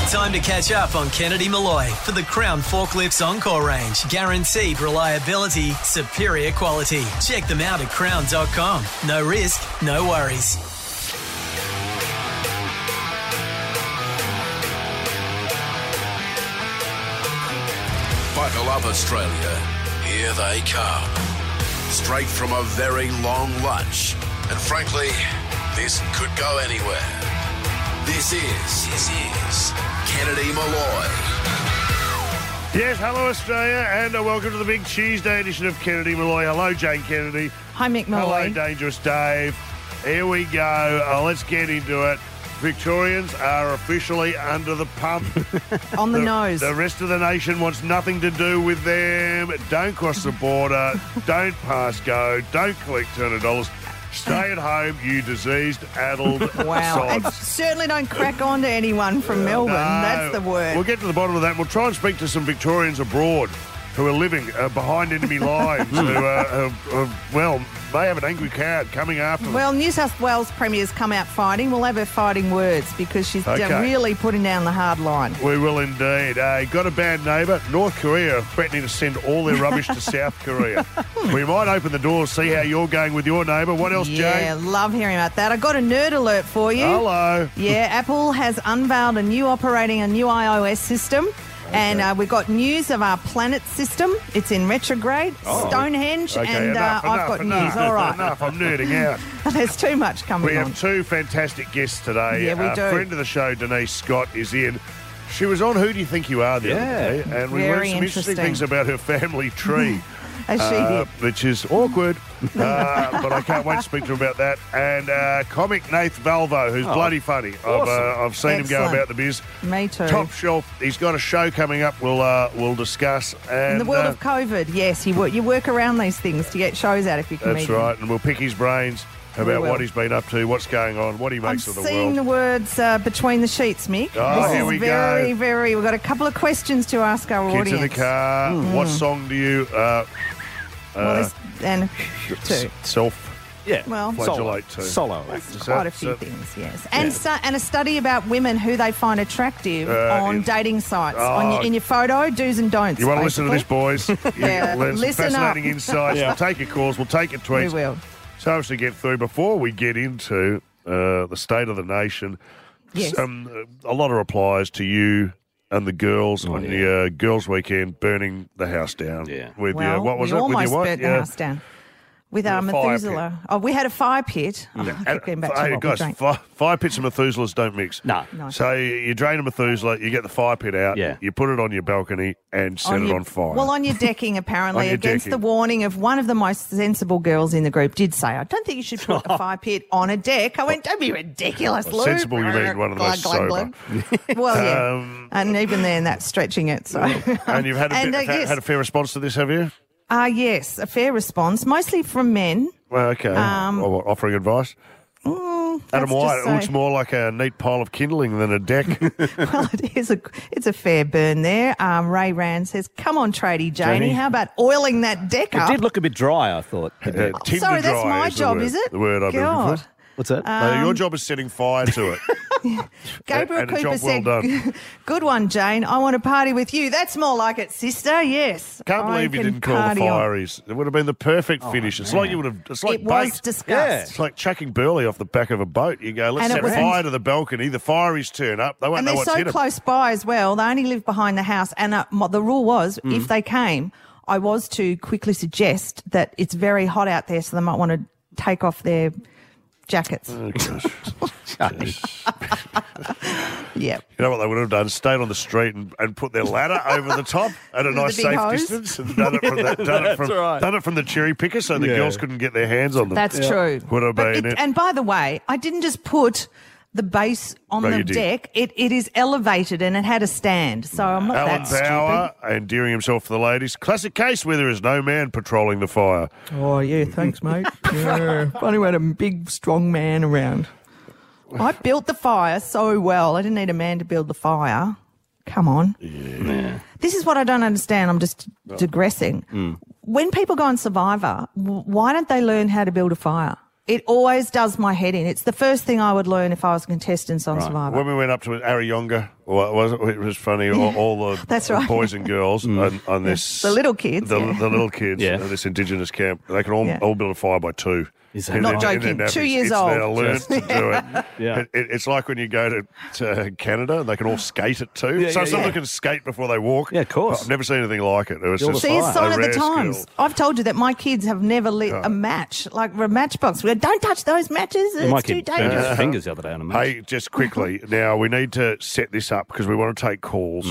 Time to catch up on Kennedy Malloy for the Crown Forklifts Encore range. Guaranteed reliability, superior quality. Check them out at crown.com. No risk, no worries. Buckle up, Australia. Here they come. Straight from a very long lunch. And frankly, this could go anywhere. This is Kennedy Malloy. Yes, hello Australia, and welcome to the big Tuesday edition of Kennedy Malloy. Hello, Jane Kennedy. Hi, Mick Malloy. Hello, Dangerous Dave. Here we go. Let's get into it. Victorians are officially under the pump. On the nose. The rest of the nation wants nothing to do with them. Don't cross the border. Don't pass go. Don't collect $200. Stay at home, you diseased, addled Wow. And sods. certainly don't crack on to anyone from Melbourne. No. That's the word. We'll get to the bottom of that. We'll try and speak to some Victorians abroad who are living behind enemy lines, who, may have an angry crowd coming after them. Well, New South Wales Premier's come out fighting. We'll have her fighting words because she's really putting down the hard line. We will indeed. Got a bad neighbour. North Korea threatening to send all their rubbish to South Korea. We might open the door, see how you're going with your neighbour. What else, Jane? Yeah, love hearing about that. I got a nerd alert for you. Hello. Yeah, Apple has unveiled a new iOS system. And we've got news of our planet system. It's in retrograde, Stonehenge, Okay, I've got news. All right. Enough, I'm nerding out. There's too much coming We on. have two fantastic guests today. Yeah, we do. Friend of the show, Denise Scott, is in. She was on Who Do You Think You Are the other day, and we learned some interesting things about her family tree. As she did. Which is awkward, but I can't wait to speak to her about that. And comic Nath Valvo, who's bloody funny. Awesome. I've seen him go about the biz. Me too. Top shelf. He's got a show coming up. We'll discuss. And, In the world of COVID, yes, you work around these things to get shows out if you can. That's right, and we'll pick his brains about what he's been up to, what's going on, what he makes of the world. I'm seeing the words between the sheets, Mick. Oh, this here is we very, go. very. We've got a couple of questions to ask our Kids audience. in the car. What song do you and two. self Yeah. Well, flagellate to? Solo. quite a few things, yes. And a study about women who they find attractive on dating sites. In your photo, do's and don'ts. You want to listen to this, boys? Yeah, Learn some listen fascinating up. insights. We'll take your calls. We'll take your tweets. We will. So much to get through. Before we get into the state of the nation, Yes. a lot of replies to you and the girls on the girls' weekend burning the house down. Yeah. With Well, your, what was we it? almost With your what? burnt the house down. With our With a fire Methuselah. Oh, we had a fire pit. Oh, I keep getting back to Hey, what we guys, drank. fire pits and Methuselahs don't mix. No. So you drain a Methuselah, you get the fire pit out, Yeah. you put it on your balcony and set it on fire. Well, on your decking, apparently, On your against decking. the warning of one of the most sensible girls in the group did say, I don't think you should put a fire pit on a deck. I went, don't be ridiculous, Lou. sensible, you mean one of the most Glug, Well, yeah. And even then, that's stretching it. So. And you've had yes. had a fair response to this, have you? Yes, a fair response, mostly from men. Well, okay. Offering advice? Adam let's White, just it looks say- more like a neat pile of kindling than a deck. Well, it's a fair burn there. Ray Rand says, come on, tradie Janie, how about oiling that deck It up? did look a bit dry, I thought. Tinder Sorry, that's dry my the job, word- is it? The word I'm looking God. for. What's that? No, your job is setting fire to it. Gabriel and a Cooper job well said, done. good one, Jane. I want to party with you. That's more like it, sister. Yes. Can't I believe you can didn't call the party on. fireys. It would have been the perfect finish. It's like you would have. It's like It was bait. discussed. It's like chucking burley off the back of a boat. You go, let's And it set was- fire to the balcony. The fireys turn up. They won't And know they're what's so hit them. close by as well. They only live behind the house. And the rule was, if they came, I was to quickly suggest that it's very hot out there, so they might want to take off their jackets. Oh, gosh. Yeah. You know what they would have done? Stayed on the street and put their ladder over the top at a With the nice big safe hose? distance and done it from the cherry picker so the girls couldn't get their hands on them. That's true. Would have But been it. And by the way, I didn't just put the base on No, the you did. deck. It is elevated and it had a stand. So I'm not Alan that Power endearing himself for the ladies. Classic case where there is no man patrolling the fire. stupid. Oh, yeah, thanks, mate. Yeah. Funny we had a big, strong man around. I built the fire so well. I didn't need a man to build the fire. Come on. Yeah. This is what I don't understand. I'm just digressing. When people go on Survivor, why don't they learn how to build a fire? It always does my head in. It's the first thing I would learn if I was a contestant on Survivor. When we went up to Arayonga Well, it was funny. All the That's right. boys and girls on this. The little kids. The little kids Yeah. in this Indigenous camp, they can all build a fire by 2. Is that Not right? joking. It's 2 years old. Now learned to do it. Yeah. It's like when you go to Canada, they can all skate at 2. Yeah, Some yeah, of them yeah. can skate before they walk. Yeah, of course. I've never seen anything like it. It was Build just a See, it's fire. sign of the rare times. skill. I've told you that my kids have never lit a match, like a matchbox. We go, don't touch those matches. My It's too kid burned dangerous. his fingers the other day on a match. Hey, just quickly, now we need to set this up because we want to take calls.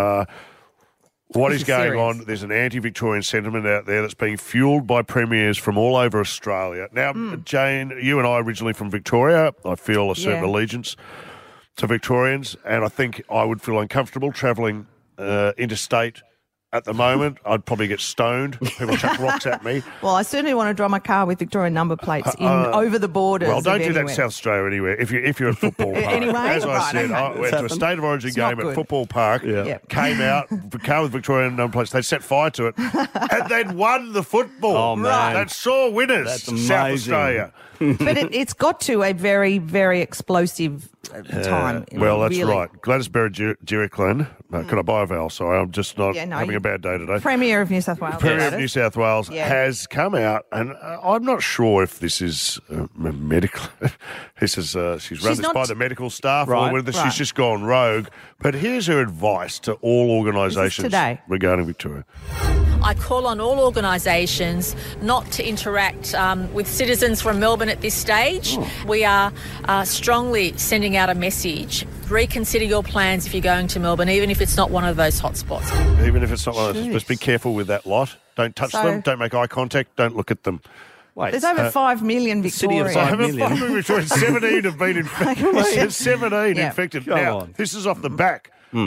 What This is is going serious. on? There's an anti-Victorian sentiment out there that's being fueled by premiers from all over Australia. Now, Jane, you and I originally from Victoria. I feel a certain Yeah. allegiance to Victorians, and I think I would feel uncomfortable travelling interstate. At the moment, I'd probably get stoned. People chuck rocks at me. Well, I certainly want to drive my car with Victorian number plates in over the borders. Well, don't of do that in anywhere. South Australia anywhere. If you're at football park, Anyway? as I Right, said, okay. I went to a state of origin It's not game at good. football park. Yep. Came out, car with Victorian number plates. They set fire to it, and they'd won the football. Oh, man. That's sore winners. That's South amazing. Australia. But it's got to a very, very explosive time. Well, that's really. right. Gladys Berejiklian. Can I buy a vowel? Sorry, I'm just not Yeah, no, having a bad day today. Premier of New South Wales. Premier of Gladys. New South Wales Yeah. has come out, and I'm not sure if this is medical. This is she's run She's this not- by the medical staff, Right. or whether Right. she's just gone rogue. But here's her advice to all organisations today. regarding Victoria. I call on all organisations not to interact with citizens from Melbourne at this stage. We are strongly sending out a message. Reconsider your plans if you're going to Melbourne, even if it's not one of those hotspots. Even if it's not one of those, just be careful with that lot. Don't touch So- them. Don't make eye contact. Don't look at them. Wait, There's over 5 million city of Victorians. five Over million. 5 million Victorians, 17 have been infected. 17 Yeah. infected. Come Now, on. this is off the back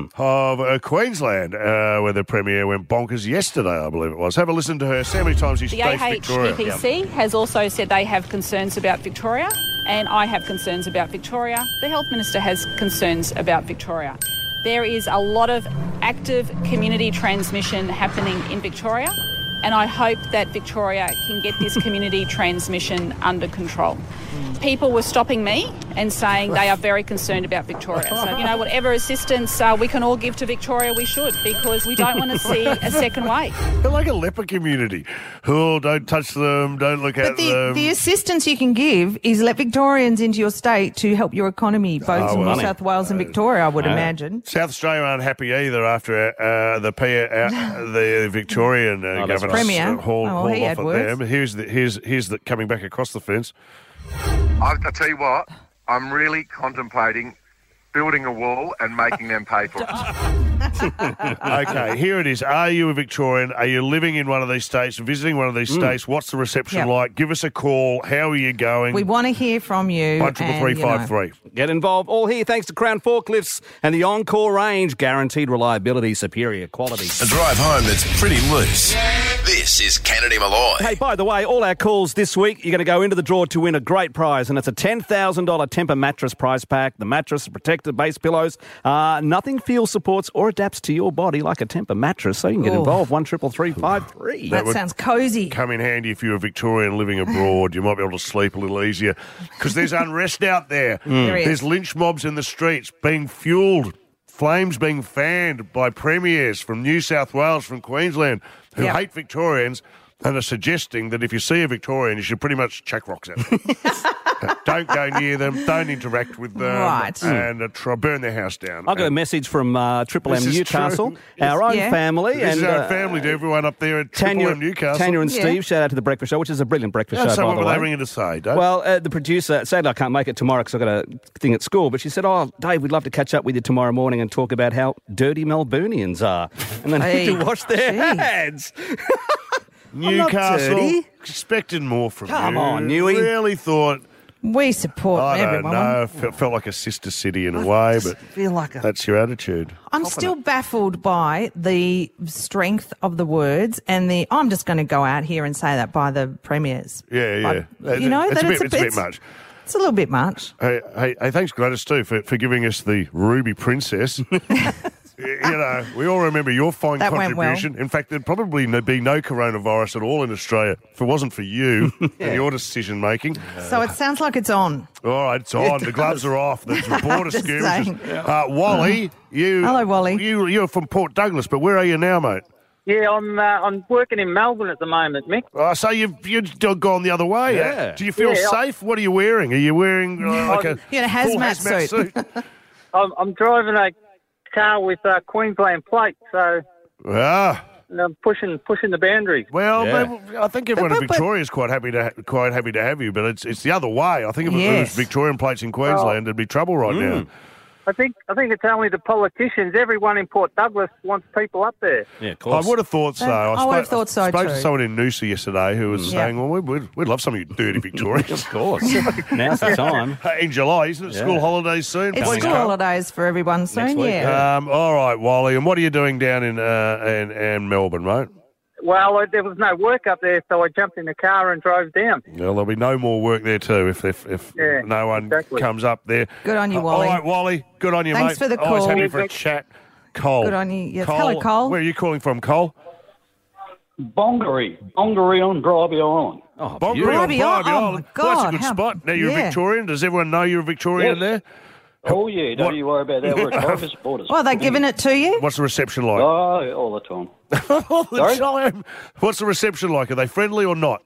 of Queensland, where the Premier went bonkers yesterday, I believe it was. Have a listen to her. See how many times he The spaced Victoria. AHEPC has also said they have concerns about Victoria, and I have concerns about Victoria. The Health Minister has concerns about Victoria. There is a lot of active community transmission happening in Victoria, and I hope that Victoria can get this community transmission under control. People were stopping me and saying they are very concerned about Victoria. So, whatever assistance we can all give to Victoria, we should, because we don't want to see a second wave. They're like a leper community. Oh, don't touch them. Don't look at But them. the assistance you can give is let Victorians into your state to help your economy, both in New money. South Wales and Victoria, I would imagine. South Australia aren't happy either after the Victorian that's governor Premier. hauled Oh, well, he off had at words. them. Here's the coming back across the fence. I tell you what, I'm really contemplating building a wall and making them pay for it. Okay, here it is. Are you a Victorian? Are you living in one of these states, visiting one of these states? What's the reception Yep. like? Give us a call. How are you going? We want to hear from you. 133353. Get involved. All here thanks to Crown Forklifts and the Encore range. Guaranteed reliability, superior quality. A drive home that's pretty loose. This is Kennedy Malloy. Hey, by the way, all our calls this week, you're going to go into the draw to win a great prize, and it's a $10,000 Tempur mattress prize pack. The mattress, protected base pillows. Nothing feels, supports, or adapts to your body like a Tempur mattress, so you can get Oh. involved. 133353. That would sounds cosy. Come in handy if you're a Victorian living abroad. You might be able to sleep a little easier because there's unrest out there. There is. There's lynch mobs in the streets being fueled, flames being fanned by premiers from New South Wales, from Queensland, who Yep. hate Victorians and are suggesting that if you see a Victorian, you should pretty much chuck rocks at them. Don't go near them. Don't interact with them. Right. And burn their house down. I got a message from Triple M This is Newcastle, true. our own Yeah. family. This is and our family to everyone up there at Triple Tanya, M Newcastle. Tanya and Yeah. Steve, shout out to the Breakfast Show, which is a brilliant breakfast show, So by what the were way. they ringing to say, Dave? Well, the producer, sadly I can't make it tomorrow because I've got a thing at school, but she said, oh, Dave, we'd love to catch up with you tomorrow morning and talk about how dirty Melburnians are. And they Hey, need to wash their geez. hands. Newcastle dirty. expected more from Come you. on, Newey. Really thought, We support I don't everyone. know, felt like a sister city in a way, but Feel like a... that's your attitude. I'm still baffled by the strength of the words and I'm just going to go out here and say that by the premiers. Yeah. But, it's that a bit much. It's a little bit much. Hey, thanks Gladys too for giving us the Ruby Princess. we all remember your fine That went well. contribution. In fact, there'd probably be no coronavirus at all in Australia if it wasn't for you and your decision making. So it sounds like it's on. All right, it's on. The gloves are off. The border Just skirmishes. saying. Wally, Hello, Wally. You're from Port Douglas, but where are you now, mate? Yeah, I'm working in Melbourne at the moment, Mick. So you've gone the other way. Yeah. Do you feel safe? What are you wearing? Are you wearing like a You're in a full hazmat suit. I'm driving a car with Queensland plate, so I'm pushing the boundaries. Well, I think everyone in But- Victoria is quite happy to have you, but it's the other way. I think if it was Yes. Victorian plates in Queensland, there'd be trouble right now. I think it's only the politicians. Everyone in Port Douglas wants people up there. Yeah, of I course. would have thought so. I would have thought so spoke to too. someone in Noosa yesterday who was saying, well, we'd love some of you dirty Victorians. Of course. Now's the time. In July, isn't it? Yeah. School holidays soon. It's Please school come. holidays for everyone soon, week, yeah. All right, Wally, and what are you doing down in Melbourne, mate? Well, there was no work up there, so I jumped in the car and drove down. Well, there'll be no more work there too if Yeah, no one exactly. comes up there. Good on you, Wally. All right, Wally, good on you, Thanks mate. for the Always call. happy for a chat. Cole. Good on you. Yes. Hello, Cole. Where are you calling from, Cole? Bongaree on Bribey Island. Oh, Bongaree beautiful. on Bribey, Bribey oh, my Island. Well, that's a God, good how- spot. Now, you're a yeah. Victorian. Does everyone know you're a Victorian Yes. there? Oh, yeah, don't What- you worry about that. We're Tigers supporters. Well, they're giving it to you? What's the reception like? Oh, all the time. All the Sorry? time. What's the reception like? Are they friendly or not?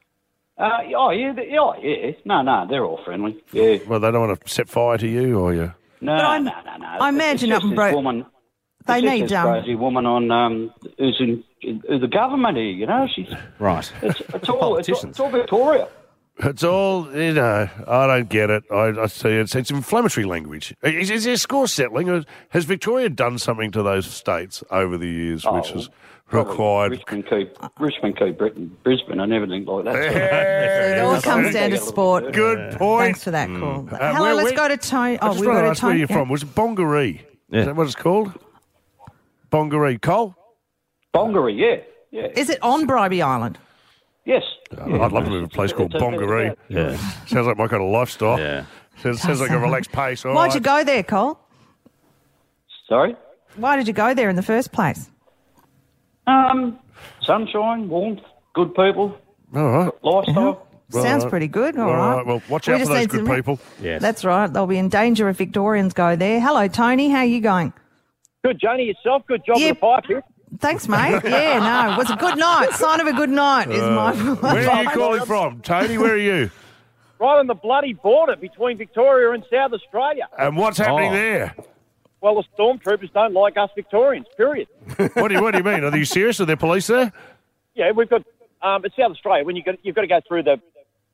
Yeah. No, they're all friendly. Yeah. Well, they don't want to set fire to you, or you? No. I imagine it's up in just Bro- this woman. They it's just need this crazy woman on who's the government here. You know, she's Right. it's all Politicians. Victoria. It's all, I don't get it. I see it's inflammatory language. Is their score settling? Or has Victoria done something to those states over the years which has required... Richmond keep Brisbane and everything like that. It all comes down to sport. Good point. Thanks for that call. Hello, where- let's where- go to Tony. I Oh, just we want go to to ask where Tony. you're from. Was it Bongaree? Yeah. Is that what it's called? Bongaree. Cole? Bongaree, yeah. Is it on Bribey Island? Yes. I'd love to move to a place called Bongaree. Yeah. Sounds like my kind of lifestyle. Yeah. Sounds like a relaxed pace. All Why'd right. you go there, Cole? Sorry? Why did you go there in the first place? Sunshine, warmth, good people, All right. lifestyle. Sounds pretty good. All right. Well, watch We out for just those need good some- people. Yes. That's right. They'll be in danger if Victorians go there. Hello, Tony. How are you going? Good, Johnny, yourself. Good job Yeah. with the pipe here. Thanks, mate. Yeah, no, it was a good night. Sign of a good night is my... Where are you calling from? Tony, where are you? Right on the bloody border between Victoria and South Australia. And what's happening Oh. there? Well, the stormtroopers don't like us Victorians, period. What do you mean? Are you serious? Are there police there? Yeah, we've got it's South Australia. When you've got to go through the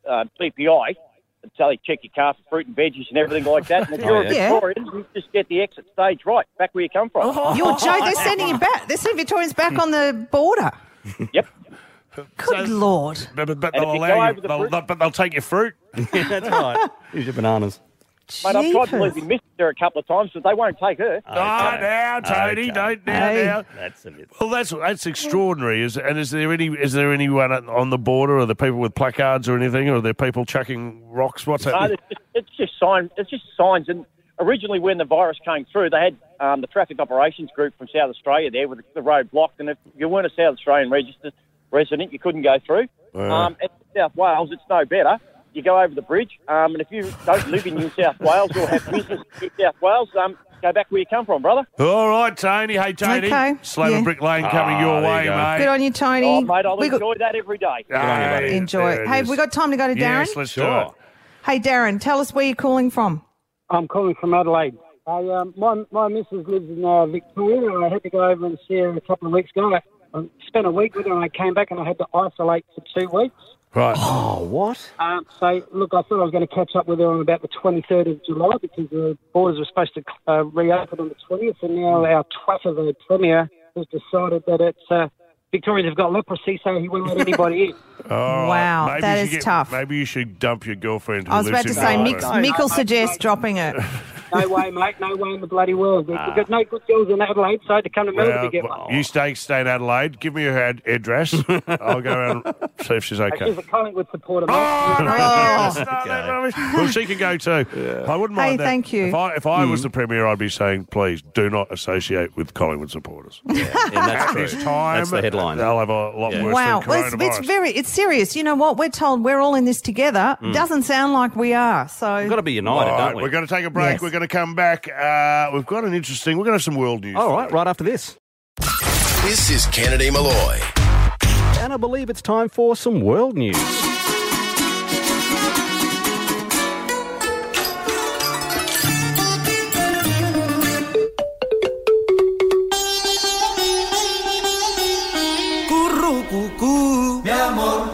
BPI, so they check your car for fruit and veggies and everything like that. And if you're a yeah. Victorian, you just get the exit stage right, back where you come from. You're joking. They're sending you back. They're sending Victorians back on the border. Yep. Good Lord. But And they'll if you allow go you. over the bridge- But they'll take your fruit. Yeah, that's right. Here's your bananas. Mate, I've tried to Jeepers. leave my missus there a couple of times, but they won't take her. Now, Tony, Okay. don't Hey. now. That's a bit. Well, that's extraordinary. Is there anyone on the border? Are there people with placards or anything? Or are there people chucking rocks? What's No, happening? it's just signs. It's just signs. And originally, when the virus came through, they had the traffic operations group from South Australia there with the road blocked. And if you weren't a South Australian registered resident, you couldn't go through. At South Wales, it's no better. You go over the bridge, and if you don't live in New South Wales or have business in New South Wales, go back where you come from, brother. All right, Tony. Hey, Tony. Okay, Slogan yeah. Brick Lane coming your there way, you go. mate. Good on you, Tony. Oh, mate, I'll We got- enjoy that every day. Hey, enjoy. there it Hey, is. have we got time to go to Darren? Yes, let's do Sure. it. Hey, Darren, tell us where you're calling from. I'm calling from Adelaide. My missus lives in Victoria, and I had to go over and see her a couple of weeks ago. I spent a week with her, and I came back and I had to isolate for 2 weeks. Right. Oh, what? So, look, I thought I was going to catch up with her on about the 23rd of July because the borders were supposed to reopen on the 20th, and now our twaffer, the Premier, has decided that it's Victorians have got leprosy, so he won't let anybody in. All right. Wow, Maybe that you is should tough. Maybe you should dump your girlfriend who I was lives about to in say, Melbourne. Mick will suggest dropping it. No way, mate. No way in the bloody world. We've got no good girls in Adelaide, so to come to Melbourne to get one. You stay in Adelaide. Give me her address. I'll go around and see if she's okay. She's a Collingwood supporter, mate. Well, she can go too. I wouldn't mind that. Thank you. If I was the Premier, I'd be saying, please do not associate with Collingwood supporters. That's true. This time, That's the headline. They'll have a lot worse Wow, than well, coronavirus. it's serious. You know what? We're told we're all in this together. Doesn't sound like we are. So We've got to be united, don't we? We're going to take a break. Yes. We're going to come back. We've got we're going to have some world news. All right, right after this. This is Kennedy Malloy. And I believe it's time for some world news. Mi amor.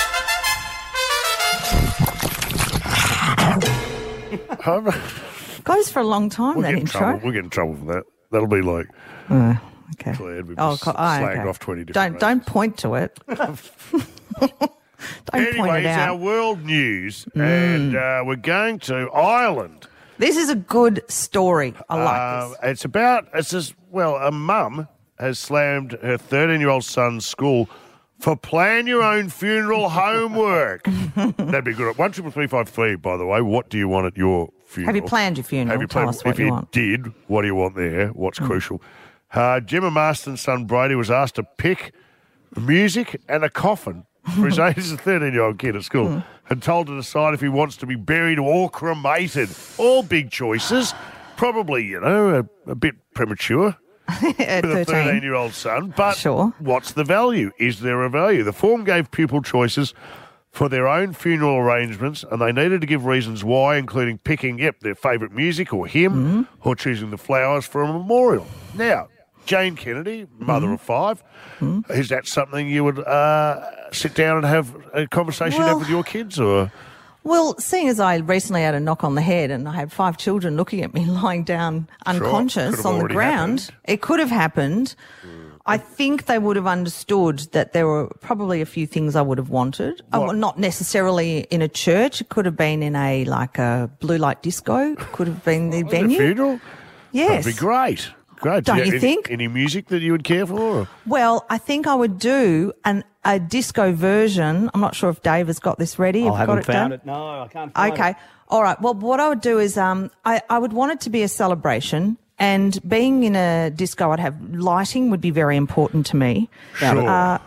goes for a long time, that intro. We'll get in trouble for that. That'll be like Okay. cleared. We've slagged off 20 different Don't point to it. Don't point Anyway, it it's our out. world news, and we're going to Ireland. This is a good story. I like this. A mum has slammed her 13-year-old son's school for plan your own funeral homework. That'd be good. 13353, by the way. What do you want at your funeral? Have you planned your funeral? Have you planned? Tell us what if you you want. did, what do you want there? What's crucial? Gemma Marston's son Brady was asked to pick music and a coffin for his age as a 13-year-old kid at school and told to decide if he wants to be buried or cremated. All big choices. Probably, a bit premature. At With a 13. 13-year-old son, but Sure. what's the value? Is there a value? The form gave pupil choices for their own funeral arrangements, and they needed to give reasons why, including picking, their favourite music or hymn, or choosing the flowers for a memorial. Now, Jane Kennedy, mother of 5, is that something you would sit down and have a conversation with your kids, or...? Well, seeing as I recently had a knock on the head and I had 5 children looking at me lying down unconscious on the ground, it could have happened. I think they would have understood that there were probably a few things I would have wanted. Not necessarily in a church. It could have been in a blue light disco. It could have been the venue. A funeral? Yes. That'd be great. Great. Don't you think? Any music that you would care for? Or? Well, I think I would do a disco version. I'm not sure if Dave has got this ready. I haven't got it found done? it. No, I can't find it. Okay. All right. Well, what I would do is I would want it to be a celebration, and being in a disco, I'd have lighting would be very important to me. Sure.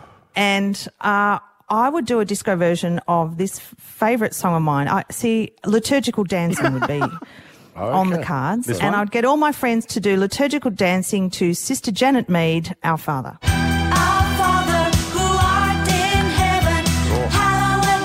I would do a disco version of this favourite song of mine. Liturgical dancing would be on the cards. And I'd get all my friends to do liturgical dancing to Sister Janet Mead, Our Father. Our Father, who art in heaven, hallowed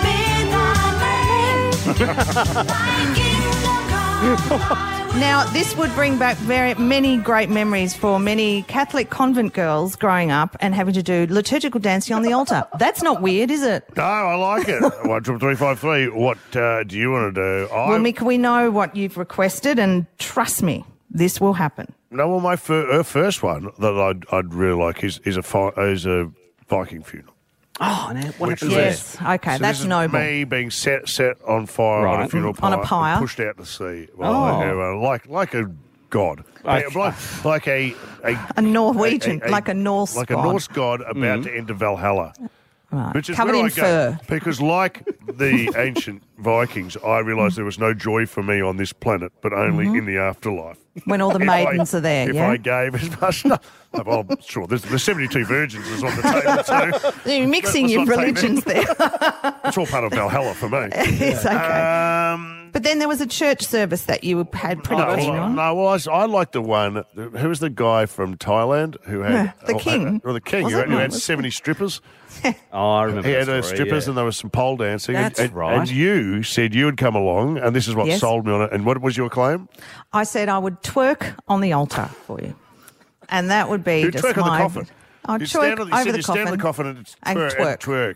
be thy name. Thy kingdom come. Now, this would bring back very many great memories for many Catholic convent girls growing up and having to do liturgical dancing on the altar. That's not weird, is it? No, I like it. 13353. What do you want to do? Well, Mick, we know what you've requested, and trust me, this will happen. No, well, my first one that I'd really like is a Viking funeral. Oh, now what happens Yes, okay, So that's this is noble. me being set on fire on a funeral pyre. On a pyre. And pushed out to sea. Well, like a god. Like a Norwegian, like a Norse like god. a Norse god about to enter Valhalla. Right. Which is Covered where in I go. fur. Because like the ancient Vikings, I realised there was no joy for me on this planet, but only in the afterlife. When all the maidens are there, If I gave as much well, sure, there's 72 virgins is on the table too. You're mixing Let's your not take religions there. It's all part of Valhalla for me. It's okay. But then there was a church service that you had pretty keen on. I like the one. Who was the guy from Thailand who had The king. Or the king Was who it? had 70 strippers. Oh, I remember He had that those story, strippers yeah. and there was some pole dancing. That's and, right. And you said you would come along, and this is what Yes. sold me on it. And what was your claim? I said I would twerk on the altar for you. And that would be You just twerk on the my... coffin. I'd You twerk stand on over the stand on the coffin and and twerk.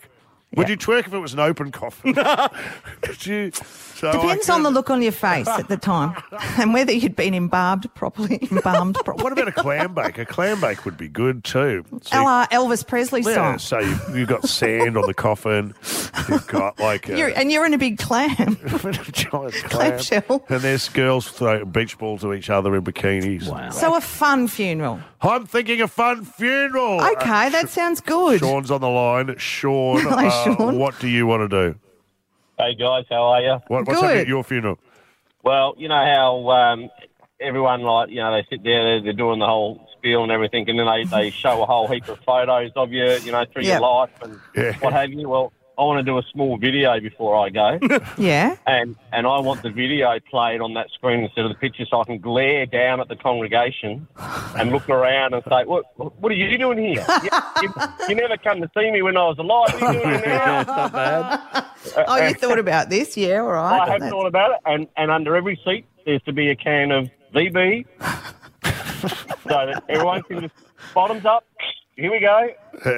Would you twerk if it was an open coffin? Could you? So Depends on the look on your face at the time and whether you'd been embalmed properly. What about a clam bake? A clam bake would be good too. So Elvis Presley yeah, song. so you've got sand on the coffin. You've got like You're in a big clam. giant Clam shell. And there's girls throwing beach balls to each other in bikinis. Wow. So a fun funeral. I'm thinking a fun funeral. Okay, that sounds good. Sean's on the line. Sean, Hello, Sean. what do you want to do? Hey guys, how are you? What's Good. happening at your funeral? Well, you know how everyone, like, you know, they sit there, they're doing the whole spiel and everything, and then they show a whole heap of photos of you, you know, through your life and what have you. Well, I want to do a small video before I go. Yeah. And I want the video played on that screen instead of the picture, so I can glare down at the congregation and look around and say, what are you doing here? You never come to see me when I was alive. What are you doing now? That's not bad. You thought about this? Yeah, all right. I have thought about it, and under every seat there's to be a can of VB so that everyone can just bottoms up. Here we go.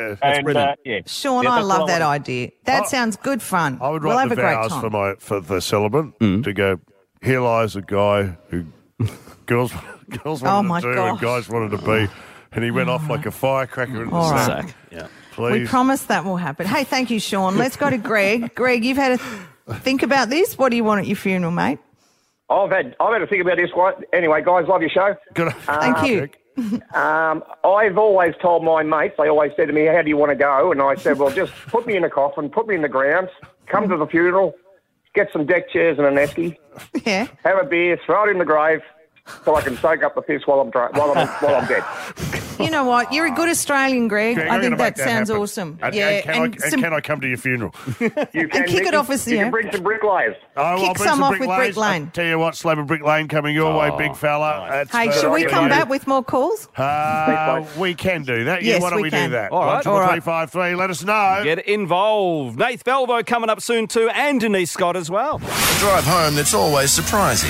Sean, I love that idea. That sounds good fun. I would we'll write have the a great vows time. for the celebrant to go, here lies a guy who girls wanted my to do gosh. and guys wanted to be, and he went off like a firecracker in the All right. sack. Yeah. Please. We promise that will happen. Hey, thank you, Sean. Let's go to Greg. Greg, you've had a think about this. What do you want at your funeral, mate? I've had to think about this. Anyway, guys, love your show. Good. Thank you. I've always told my mates, they always said to me, how do you want to go? And I said, well, just put me in a coffin, put me in the ground, come to the funeral, get some deck chairs and an esky, have a beer, throw it in the grave so I can soak up the piss while I'm dead. You know what? You're a good Australian, Greg. Greg, I I'm think gonna make that sounds happen. awesome. And can I come to your funeral? You can kick it off with you can bring some bricklayers. Kick some off with Brick Lane. Tell you what, Slab and Brick Lane coming your way, big fella. That's Hey, should we come back with more calls? We can do that. Yes, why don't we we can. do that? All right. 12353, let us know. Get involved. Nath Velvo coming up soon too, and Denise Scott as well. A drive home that's always surprising.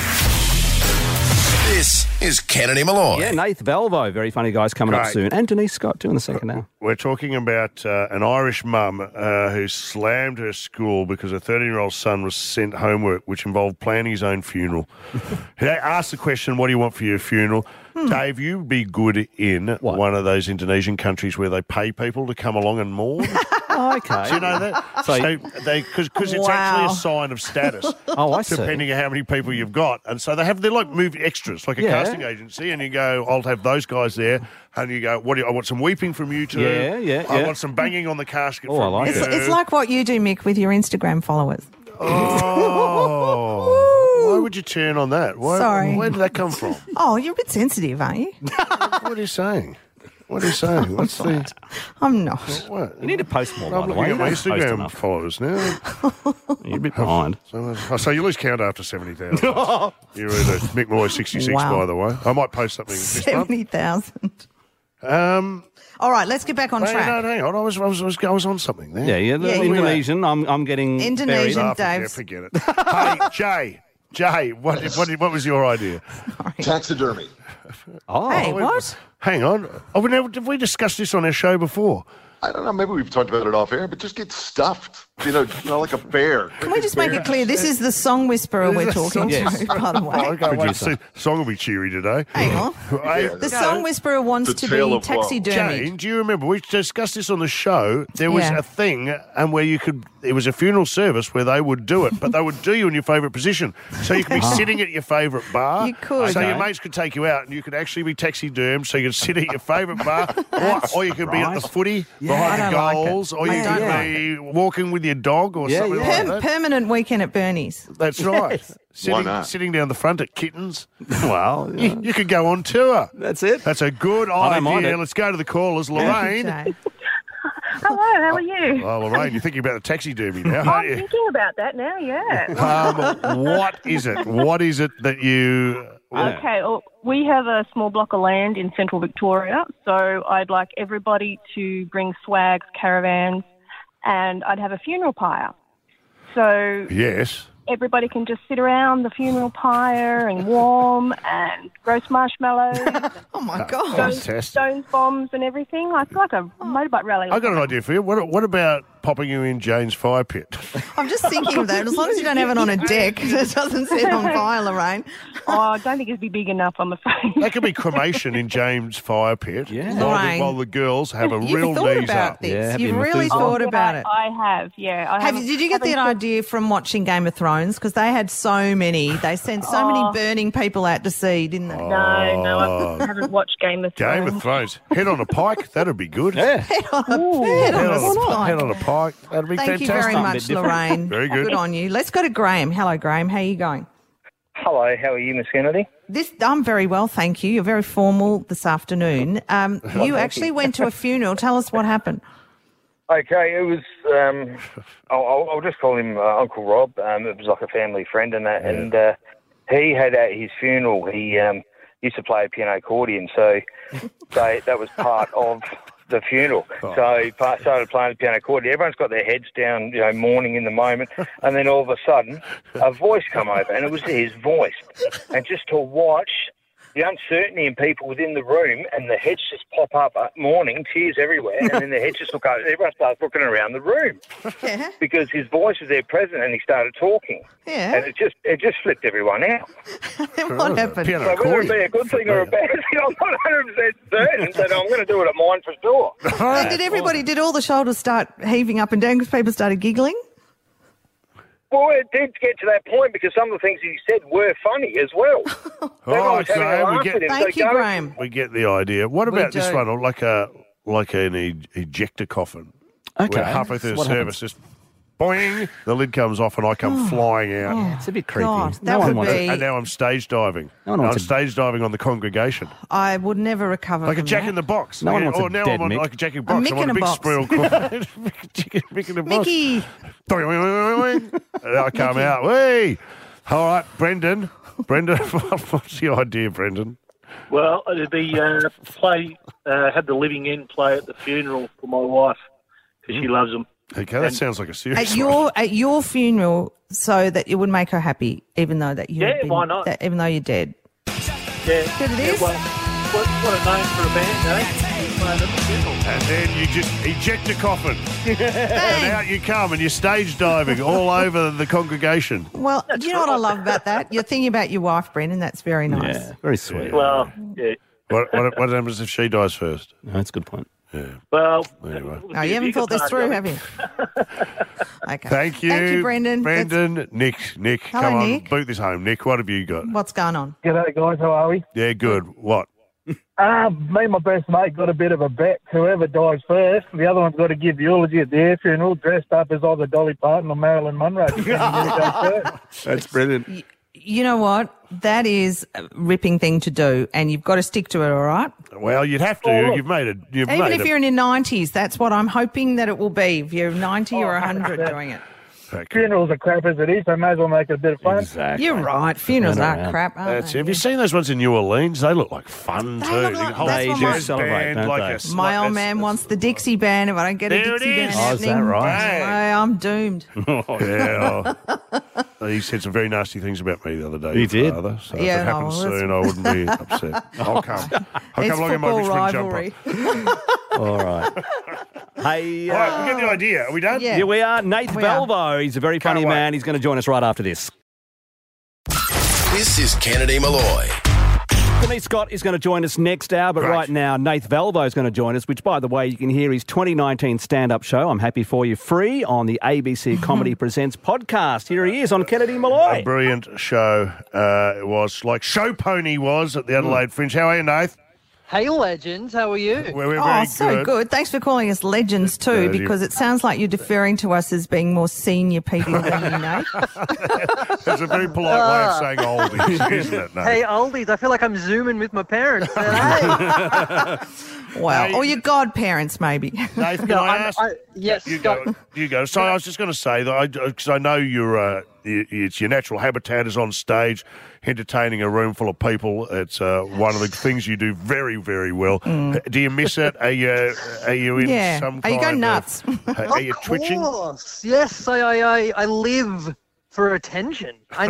This is Kennedy Malloy. Yeah, Nath Velvo, very funny guys coming up Great. soon, and Denise Scott too in the second hour. We're talking about an Irish mum who slammed her school because her 13-year-old son was sent homework which involved planning his own funeral. He asked the question, what do you want for your funeral? Dave, you'd be good in one of those Indonesian countries where they pay people to come along and mourn. Oh, okay. Do you know that? So Because it's actually a sign of status. Oh, I see. Depending on how many people you've got. And so they're like movie extras, like a casting agency, and you go, I'll have those guys there, and you go, I want some weeping from you two. I want some banging on the casket from you. It's like what you do, Mick, with your Instagram followers. Oh. Why would you turn on that? Sorry. Where did that come from? Oh, you're a bit sensitive, aren't you? What are you saying? What are you saying? What's the... I'm not. What? You need to post more, I'm by the way. looking at my You don't post Instagram enough. followers now. You're a bit behind. So you lose count after 70,000. You're either Mick Malloy 66, Wow. by the way. I might post something this month. 70,000. All right, let's get back on track. No, hang on. I was on something there. Yeah, the Indonesian. I'm getting Indonesian, buried. Dave. Forget it. Hey, Jay, what was your idea? Taxidermy. Oh, hey, what? Hang on. Have we discussed this on our show before? I don't know. Maybe we've talked about it off air, but just get stuffed. You know, like a bear. Can we just make it clear? This is the song whisperer we're talking to, by the way. I can't wait to see. The song will be cheery today. Hang on. The song whisperer wants to be taxidermied. Jane, do you remember we discussed this on the show? There was Yeah. a thing, and where it was a funeral service where they would do it, but they would do you in your favourite position, so you could be sitting at your favourite bar. You could. So Okay. your mates could take you out, and you could actually be taxidermed, so you could sit at your favourite bar, or you could be at the footy behind I the don't like it. goals, or I you don't could like be walking with your dog, or something like that. Permanent weekend at Bernie's. That's right. Why not? Sitting down the front at Kittens. Well, You could go on tour. That's it. That's a good I don't mind idea. it. Let's go to the callers. Lorraine. Jay. Hello, how are you? Oh, Lorraine, you're thinking about the taxidermy now, I'm aren't you? thinking about that now, yeah. What is it? What is it that you... Okay, well, we have a small block of land in central Victoria, so I'd like everybody to bring swags, caravans, and I'd have a funeral pyre. So Yes. everybody can just sit around the funeral pyre and warm and roast marshmallows, Oh, my God. Fantastic. stones, bombs and everything, like a motorbike rally. I got an idea for you. What about popping you in Jane's fire pit. I'm just thinking of that. As long as you don't have it on a deck that doesn't set on fire, Lorraine. Oh, I don't think it'd be big enough, I'm afraid. That could be cremation in James' fire pit. Yeah. While the girls have a You've real thought knees about up. this. Yeah, You've really thought about it. I have, yeah. Did you get that idea from watching Game of Thrones? Because they had so many. They sent so many burning people out to sea, didn't they? No, I haven't watched Game of Thrones. Game of Thrones. Head on a pike, that'd be good. Yeah. Head on a pike, that'd be Thank fantastic. you very much, Lorraine. Very good. Good on you. Let's go to Graham. Hello, Graham. How are you going? Hello, how are you, Miss Kennedy? I'm very well, thank you. You're very formal this afternoon. You actually went to a funeral. Tell us what happened. Okay, it was, I'll just call him Uncle Rob. It was like a family friend and that. And he had at his funeral, he used to play a piano accordion, so that was part of the funeral. So he started playing the piano accordion. Everyone's got their heads down, mourning in the moment, and then all of a sudden, a voice come over, and it was his voice. And just to watch the uncertainty in people within the room, and the heads just pop up, mourning, tears everywhere, and then the heads just look over. Everyone starts looking around the room because his voice was there present, and he started talking. Yeah. And it just flipped everyone out. What happened? So whether it be a good thing or a bad thing, I'm not 100% certain. So I'm going to do it at mine for sure. And did all the shoulders start heaving up and down because people started giggling? Well, it did get to that point because some of the things he said were funny as well. All right, Thank you, Graham. We get the idea. What about this one, like an ejector coffin? Okay. Where halfway through the What service, just boing, the lid comes off and I come flying out. Oh, It's a bit creepy. God, that no one would wants be- it. And now I'm stage diving. No one wants I'm a- stage diving on the congregation. I would never recover Like a from Jack that. in the Box. No one wants a now dead I'm on Mick. like a Jack in the A Box. Mick I'm on in a a big box. squirrel. Mick in the Box. Mickey. And I come out. Hey! All right, Brendan, what's the idea, Brendan? Well, it'd be have the living end play at the funeral for my wife because she loves them. Okay, that sounds like a serious At your funeral, so that it would make her happy, even though that you why not? even though you're dead. Yeah, Good it is. Well, what a name for a band, eh? Playing at the funeral. And then you just eject a coffin. And out you come and you're stage diving all over the congregation. Well, do you know what I love about that? You're thinking about your wife, Brendan. That's very nice. Yeah, very sweet. Well, yeah. What happens if she dies first? No, that's a good point. Yeah. Well, anyway. Oh, you haven't thought this through, have you? Okay. Thank you. Thank you, Brendan. Brendan, Nick, Hello, come on, Nick. boot this home. Nick, what have you got? What's going on? G'day, guys. How are we? Yeah, good. What? Me and my best mate got a bit of a bet. Whoever dies first, the other one's got to give eulogy at their funeral, dressed up as either Dolly Parton or Marilyn Monroe. That's brilliant. You know what? That is a ripping thing to do, and you've got to stick to it, all right? Well, you'd have to. You've made it. Even if you're in your 90s, that's what I'm hoping that it will be. If you're 90 or 100 doing it. Funerals are crap as it is, so may as well make it a bit of fun. Exactly. You're right. Funerals are crap, aren't That's they? have you seen those ones in New Orleans? They look like fun too. look like- The whole that's what jazz my- band, don't like they? a My old that's- man wants the Dixie band. If I don't get a There it Dixie band is. Oh, is that happening, right? I'm doomed. Yeah. He said some very nasty things about me the other day. He your did? Father, so Yeah, if it happens no, that's- soon, I wouldn't be upset. I'll come. I'll It's come along in my football Richmond rivalry. jumper. All right. Hey, All right, we get the idea. Are we done? Yeah. Here we are. Nath We are. Velvo. He's a very funny away. man. He's going to join us right after this. This is Kennedy Malloy. Denise Scott is going to join us next hour, but right now, Nath Velvo is going to join us, which, by the way, you can hear his 2019 stand-up show, I'm Happy For You, free on the ABC Comedy Presents podcast. Here he is on Kennedy A Malloy. brilliant show. It was like Show Pony was at the Adelaide Fringe. How are you, Nath? Hey, legends, how are you? We're Oh, very so good. Thanks for calling us legends too, Yeah, because it sounds like you're deferring to us as being more senior people than you know. That's a very polite way of saying oldies, isn't it, Nath? Hey, oldies, I feel like I'm zooming with my parents. Hey. Well, or your godparents maybe. Nath, can No, I ask? yes, You go. So I was just going to say that because I know it's your natural habitat is on stage, entertaining a room full of people. It's one of the things you do very, very well. Do you miss it? Are you in Yeah. some Are you kind going nuts? Are you Of twitching? course. Yes, I live for attention. I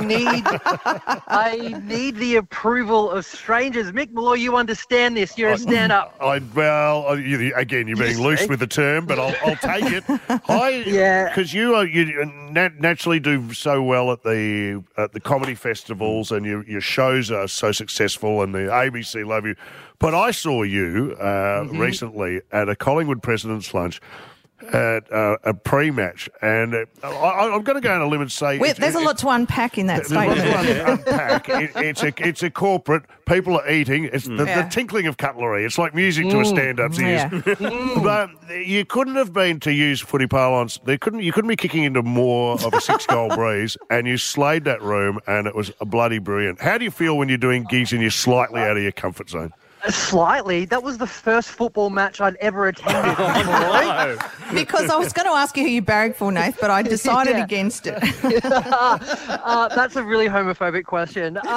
need the approval of strangers. Mick Malloy, you understand this. You're a stand-up. Again, you're being loose with the term, but I'll take it. Because you naturally do so well at the comedy festivals, and your shows are so successful, and the ABC love you. But I saw you recently at a Collingwood President's Lunch at a pre-match, and I'm going to go on a limb and say... There's a lot to unpack in that statement. It's a corporate, people are eating, it's the tinkling of cutlery. It's like music to a stand-up's ears. But you couldn't have been, to use footy parlance, you couldn't be kicking into more of a 6-goal breeze, and you slayed that room, and it was bloody brilliant. How do you feel when you're doing gigs and you're slightly out of your comfort zone? Slightly. That was the first football match I'd ever attended. Because I was going to ask you who you barracked for, Nath, but I decided against it. That's a really homophobic question. No,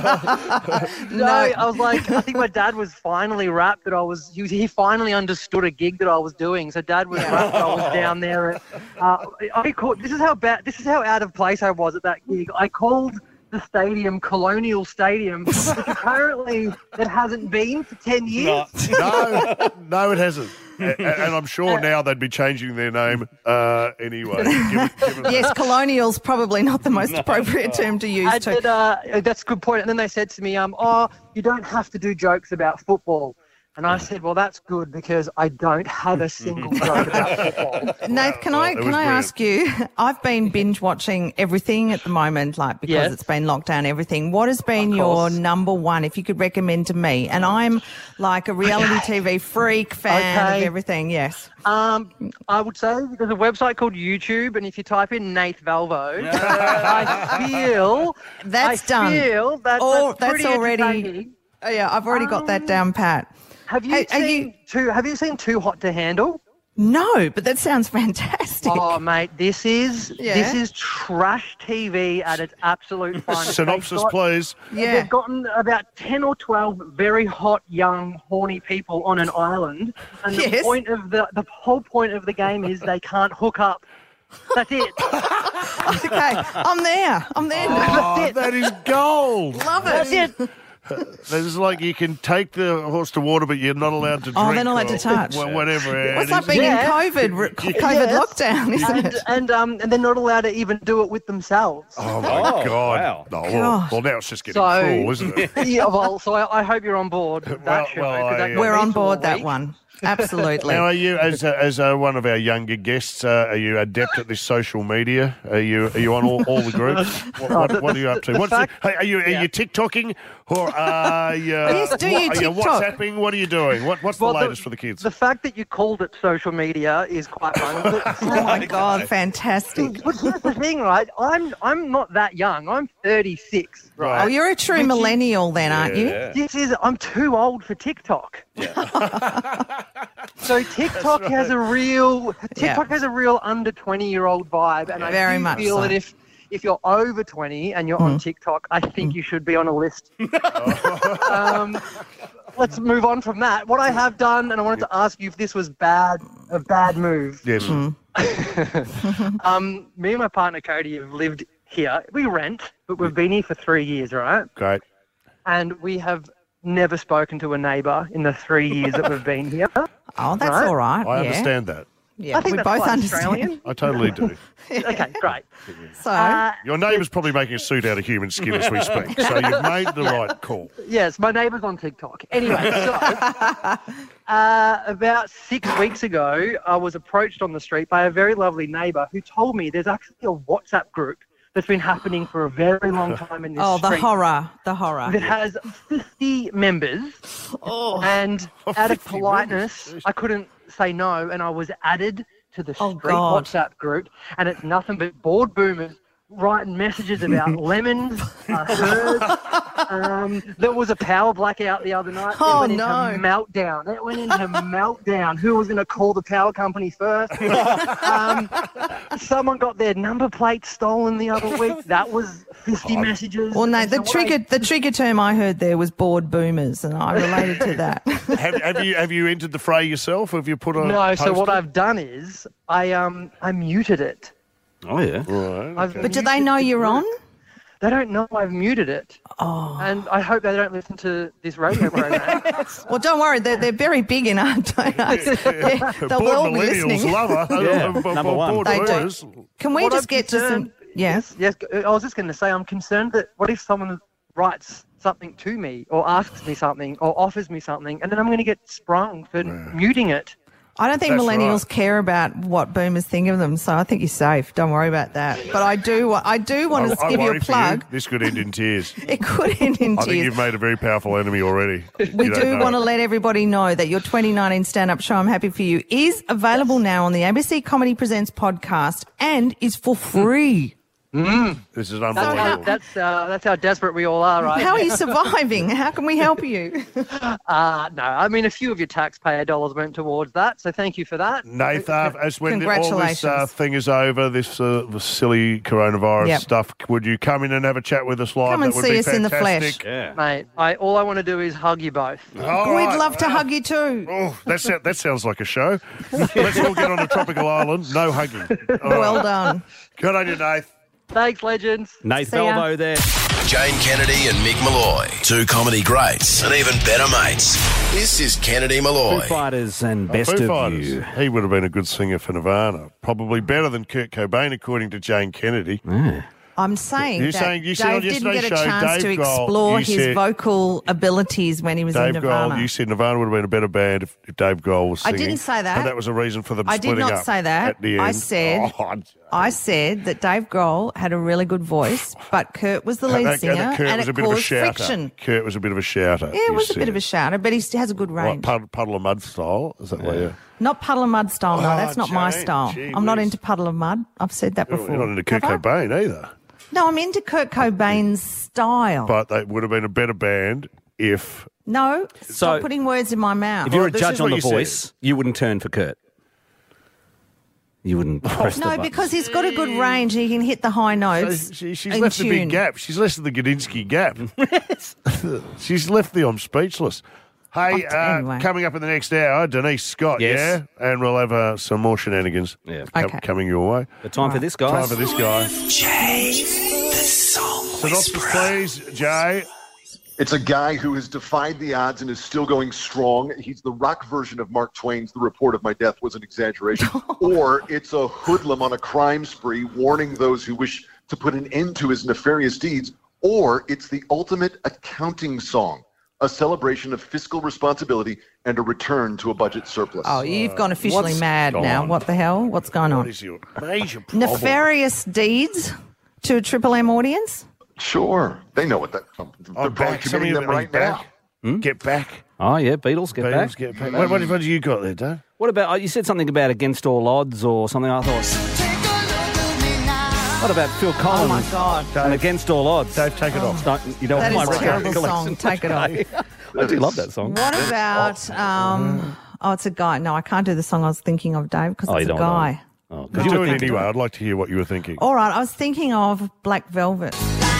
I was like, I think my dad was finally wrapped that he finally understood a gig that I was doing. So Dad was wrapped. I was down there. This is how out of place I was at that gig. I called the stadium Colonial Stadium, which apparently it hasn't been for 10 years. No, it hasn't. And I'm sure now they'd be changing their name anyway. Yes, Colonial's probably not the most appropriate term to use. That's a good point. And then they said to me, you don't have to do jokes about football. And I said, well, that's good because I don't have a single joke about football. Nath, can I ask you, I've been binge watching everything at the moment, because it's been lockdown, everything. What has been your number one, if you could recommend to me? And I'm like a reality TV freak fan of everything, yes. I would say there's a website called YouTube, and if you type in Nath Valvo, I feel that's already entertaining. Oh, yeah, I've already got that down pat. Have you seen Too Hot to Handle? No, but that sounds fantastic. Oh, mate, this is trash TV at its absolute finest. Synopsis, please. Yeah. They've gotten about 10 or 12 very hot, young, horny people on an island, and the point of the whole point of the game is they can't hook up. That's it. Okay, I'm there. Oh, that is gold. Love it. That's it. There's like you can take the horse to water, but you're not allowed to drink. Oh, they're not allowed to touch. Whatever. It's like being in COVID lockdown, isn't it? And they're not allowed to even do it with themselves. Oh, my God. Wow. No, well, now it's just getting cool, isn't it? Yeah, well, so I hope you're on board with that show. We're on board that one. Absolutely. Now, are you, as one of our younger guests, are you adept at this social media? Are you on all the groups? What are you up to? Are you TikToking or are you WhatsApping? What are you doing? What's the latest for the kids? The fact that you called it social media is quite funny. Oh my God, fantastic! But here's the thing, right? I'm not that young. I'm 36. Right? Oh, you're a true millennial then, aren't you? I'm too old for TikTok. So TikTok has a real under 20-year-old vibe, and I feel that if you're over 20 and you're on TikTok, I think you should be on a list. Let's move on from that. What I have done, and I wanted to ask you if this was a bad move. Yes. Me and my partner Cody have lived here. We rent, but we've been here for 3 years, right? Great. And we have never spoken to a neighbour in the 3 years that we've been here. Oh, that's all right. I understand that. Yeah, I think we that's both quite understand. Australian. I totally do. Okay, great. So your neighbour's probably making a suit out of human skin as we speak, so you've made the right call. Yes, my neighbour's on TikTok. Anyway, so about 6 weeks ago, I was approached on the street by a very lovely neighbour who told me there's actually a WhatsApp group that's been happening for a very long time in this street. the horror. That has 50 members. Oh. And out of politeness, I couldn't say no, and I was added to the street WhatsApp group, and it's nothing but bored boomers writing messages about lemons, herbs. There was a power blackout the other night. Oh, it went into meltdown. It went into meltdown. Who was going to call the power company first? Someone got their number plate stolen the other week. That was 50 messages. Well, no, the trigger term I heard there was bored boomers, and I related to that. Have you entered the fray yourself? Have you put on? No. So what I've done is I muted it. Oh, yeah. Right. But do they know you're on? They don't know I've muted it. Oh. And I hope they don't listen to this radio program. Well, don't worry. They're very big in art, don't they? They'll all be listening. Millennials love her. Yeah, number one. They do. Can we just get to some... Yes. I was just going to say, I'm concerned that what if someone writes something to me or asks me something or offers me something and then I'm going to get sprung for muting it. I don't think millennials care about what boomers think of them, so I think you're safe. Don't worry about that. But I do want to give you a plug. This could end in tears. It could end in tears. I think you've made a very powerful enemy already. We do want to let everybody know that your 2019 stand-up show, I'm Happy For You, is available now on the ABC Comedy Presents podcast and is for free. This is unbelievable. That's how desperate we all are, right? How are you surviving? How can we help you? No, I mean, a few of your taxpayer dollars went towards that, so thank you for that. Nathan, as when all this thing is over, this silly coronavirus stuff, would you come in and have a chat with us live? Come and that would see be us in the flesh. fantastic. Yeah. Mate, all I want to do is hug you both. We'd love to hug you too. Oh, that sounds like a show. Let's all get on a tropical island. No hugging. Well done. Good on you, Nath. Thanks, legends. Nate Velvo there. Jane Kennedy and Mick Malloy. Two comedy greats and even better mates. This is Kennedy Malloy. Foo Fighters and Best Foo of Fighters. You. He would have been a good singer for Nirvana. Probably better than Kurt Cobain, according to Jane Kennedy. I'm saying You that saying- you said on Dave didn't yesterday's get a show, chance Dave to Grohl, explore you his said- vocal abilities when he was in Dave Nirvana. Grohl, you said Nirvana would have been a better band if Dave Grohl was I singing. didn't say that. And that was a reason for them I splitting did up not say that. at the end. I said that Dave Grohl had a really good voice, but Kurt was the lead singer, Kurt and was it a bit of a caused shouter. friction. Kurt was a bit of a shouter. Yeah, it was a bit of a shouter, but he has a good range. What, puddle of mud style? Is that where you... Not puddle of mud style, no. Oh, That's not my Jane, style. gee I'm not whiz. into puddle of mud. I've said that before. You're not into Kurt Have I? Cobain either. No, I'm into Kurt Cobain's style. But they would have been a better band if... No, stop putting words in my mouth. If you're a judge on The Voice, you wouldn't turn for Kurt. You wouldn't press the No, button. because he's got a good range. He can hit the high notes. She's in left the tune. big gap. She's left the Gadinsky gap. She's left the I'm speechless. Hey, anyway. coming up in the next hour, Denise Scott, Yes. yeah? And we'll have some more shenanigans coming your way. But time for this, guys. Time for this guy. Jay, the song Synopsis, please, Jay. It's a guy who has defied the odds and is still going strong. He's the rock version of Mark Twain's The Report of My Death Was an Exaggeration. Or it's a hoodlum on a crime spree warning those who wish to put an end to his nefarious deeds. Or it's the ultimate accounting song, a celebration of fiscal responsibility and a return to a budget surplus. Oh, you've gone officially What's mad now. gone? What the hell? What's going on? What is your major problem? Nefarious deeds to a Triple M audience? Sure. They know what that... They're I'm probably back. Some of committing you them are right now. back. Get back. Oh, yeah, Beatles, get Beatles, back. get back. What have you got there, Dave? What about, you said something about Against All Odds or something, I thought. What about Phil Collins? Oh, my God. And Against All Odds? Dave, take it off. You don't That want is my a terrible record song. Take it off. I do love that song. What about, it's a guy. No, I can't do the song I was thinking of, Dave, because it's a guy. Oh, Could you do it anyway? I'd like to hear what you were thinking. All right, I was thinking of Black Velvet.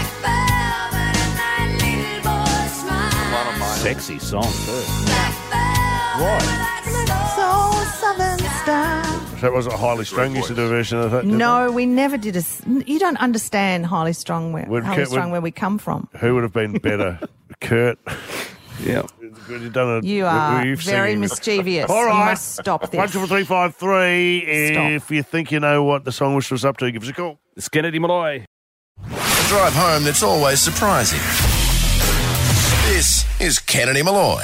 Sexy song, too. Right. So Southern style. So that wasn't Highly Strung used to do a version of that? didn't No, we never did you don't understand Highly Strung Would where Kurt- we come from. they? Who would have been better? Kurt? Yeah. You've done You are you've very singing this. mischievous. All You right. must stop this. 1, 2, 3, 5, 3. Stop. If you think you know what the song was up to, give us a call. It's Kennedy Malloy. A drive home that's always surprising. This is Kennedy Malloy.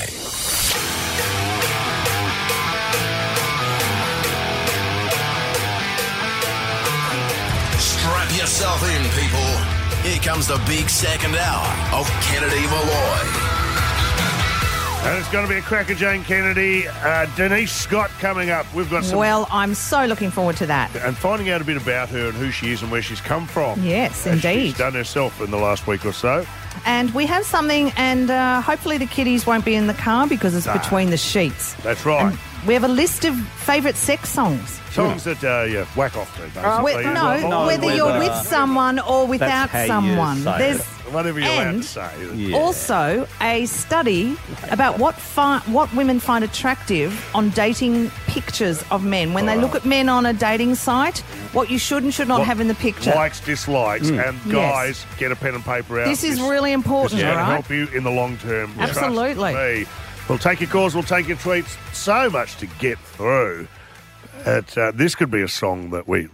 Strap yourself in, people. Here comes the big second hour of Kennedy Malloy. And it's going to be a cracker, Jane Kennedy. Denise Scott coming up. We've got some... Well, I'm so looking forward to that. And finding out a bit about her and who she is and where she's come from. Yes, As indeed. She's done herself in the last week or so. And we have something, and hopefully the kiddies won't be in the car because it's between the sheets. That's right. And we have a list of favourite sex songs. Songs that you whack off to, basically. Whether you're with someone or without how you someone. say There's it. Whatever you're allowed to say. Yeah. Also, a study about what women find attractive on dating pictures of men. When they look at men on a dating site, what you should and should not have in the picture. Likes, dislikes, and guys, get a pen and paper out. This is really important, It's going to right? help you in the long term. Absolutely. Trust me. We'll take your calls, we'll take your tweets. So much to get through. This could be a song that we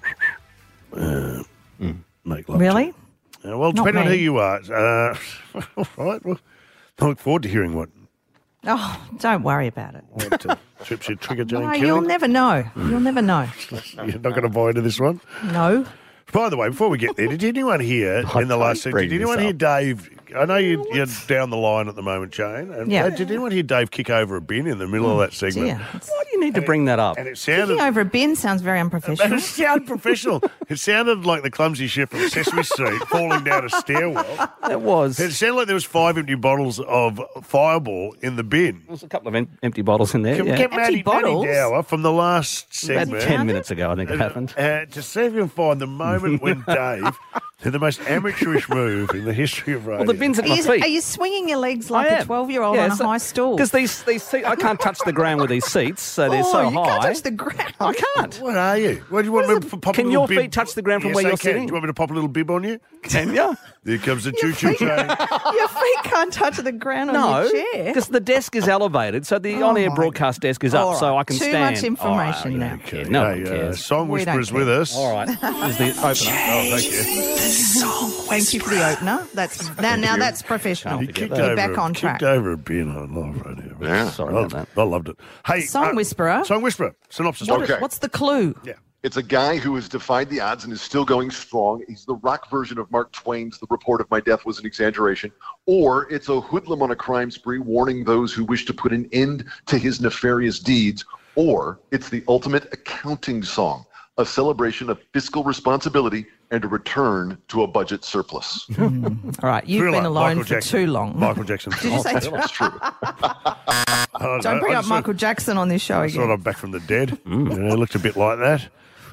make love Really? to. Well, Not depending on me. who you are. All right, well, I look forward to hearing what Oh, don't worry about it. trips your trigger, Jane No, Kelly. you'll never know. You'll never know. You're not going to buy into this one? No. By the way, before we get there, did anyone hear in the last segment, did anyone hear Dave? I know you're down the line at the moment, Jane. And Yeah. Did anyone hear Dave kick over a bin in the middle of that segment? Dear. Why do you need to bring that up? And it sounded Kicking over a bin sounds very unprofessional. It sounded professional. It sounded like the clumsy chef from Sesame Street falling down a stairwell. It was. It sounded like there was 5 empty bottles of Fireball in the bin. There was a couple of empty bottles in there. Can we Yeah. get Matty Dower from the last About segment? 10 minutes ago, I think it happened. To see if you can find the moment when Dave did the most amateurish move in the history of radio. Well, the bin's at my Are feet. you swinging your legs like I a am. 12-year-old on a high stool? Because these seats, I can't touch the ground with these seats, so they're so you high. can't touch the ground. I can't. What are you? What do you want me to pop a Can little your bib? feet touch the ground from Yes, where they you're can. sitting? Do you want me to pop a little bib on you? Can you? There comes the choo-choo train. Your feet can't touch the ground on No, your chair. because the desk is elevated, so the on-air broadcast desk is up, All so right. I can Too stand. much information now. Okay. No Hey, one cares. Song We don't Whisperer's care. with us. All right. Here's the opener. Oh, thank you. Thank you for the opener. That's now that's professional. He kicked You're over, back on track. kicked over a bin on live radio. Yeah. Sorry about that. I loved it. Hey, Song Whisperer. Song Whisperer. Synopsis. Okay. What's the clue? Yeah. It's a guy who has defied the odds and is still going strong. He's the rock version of Mark Twain's The Report of My Death Was an Exaggeration. Or it's a hoodlum on a crime spree warning those who wish to put an end to his nefarious deeds. Or it's the ultimate accounting song, a celebration of fiscal responsibility and a return to a budget surplus. All right, you've Thriller, been alone Michael for Jackson. too long. Michael Jackson. Did you say That's true. Don't bring up Michael Jackson on this show I thought again. I'm back from the dead. It looked a bit like that.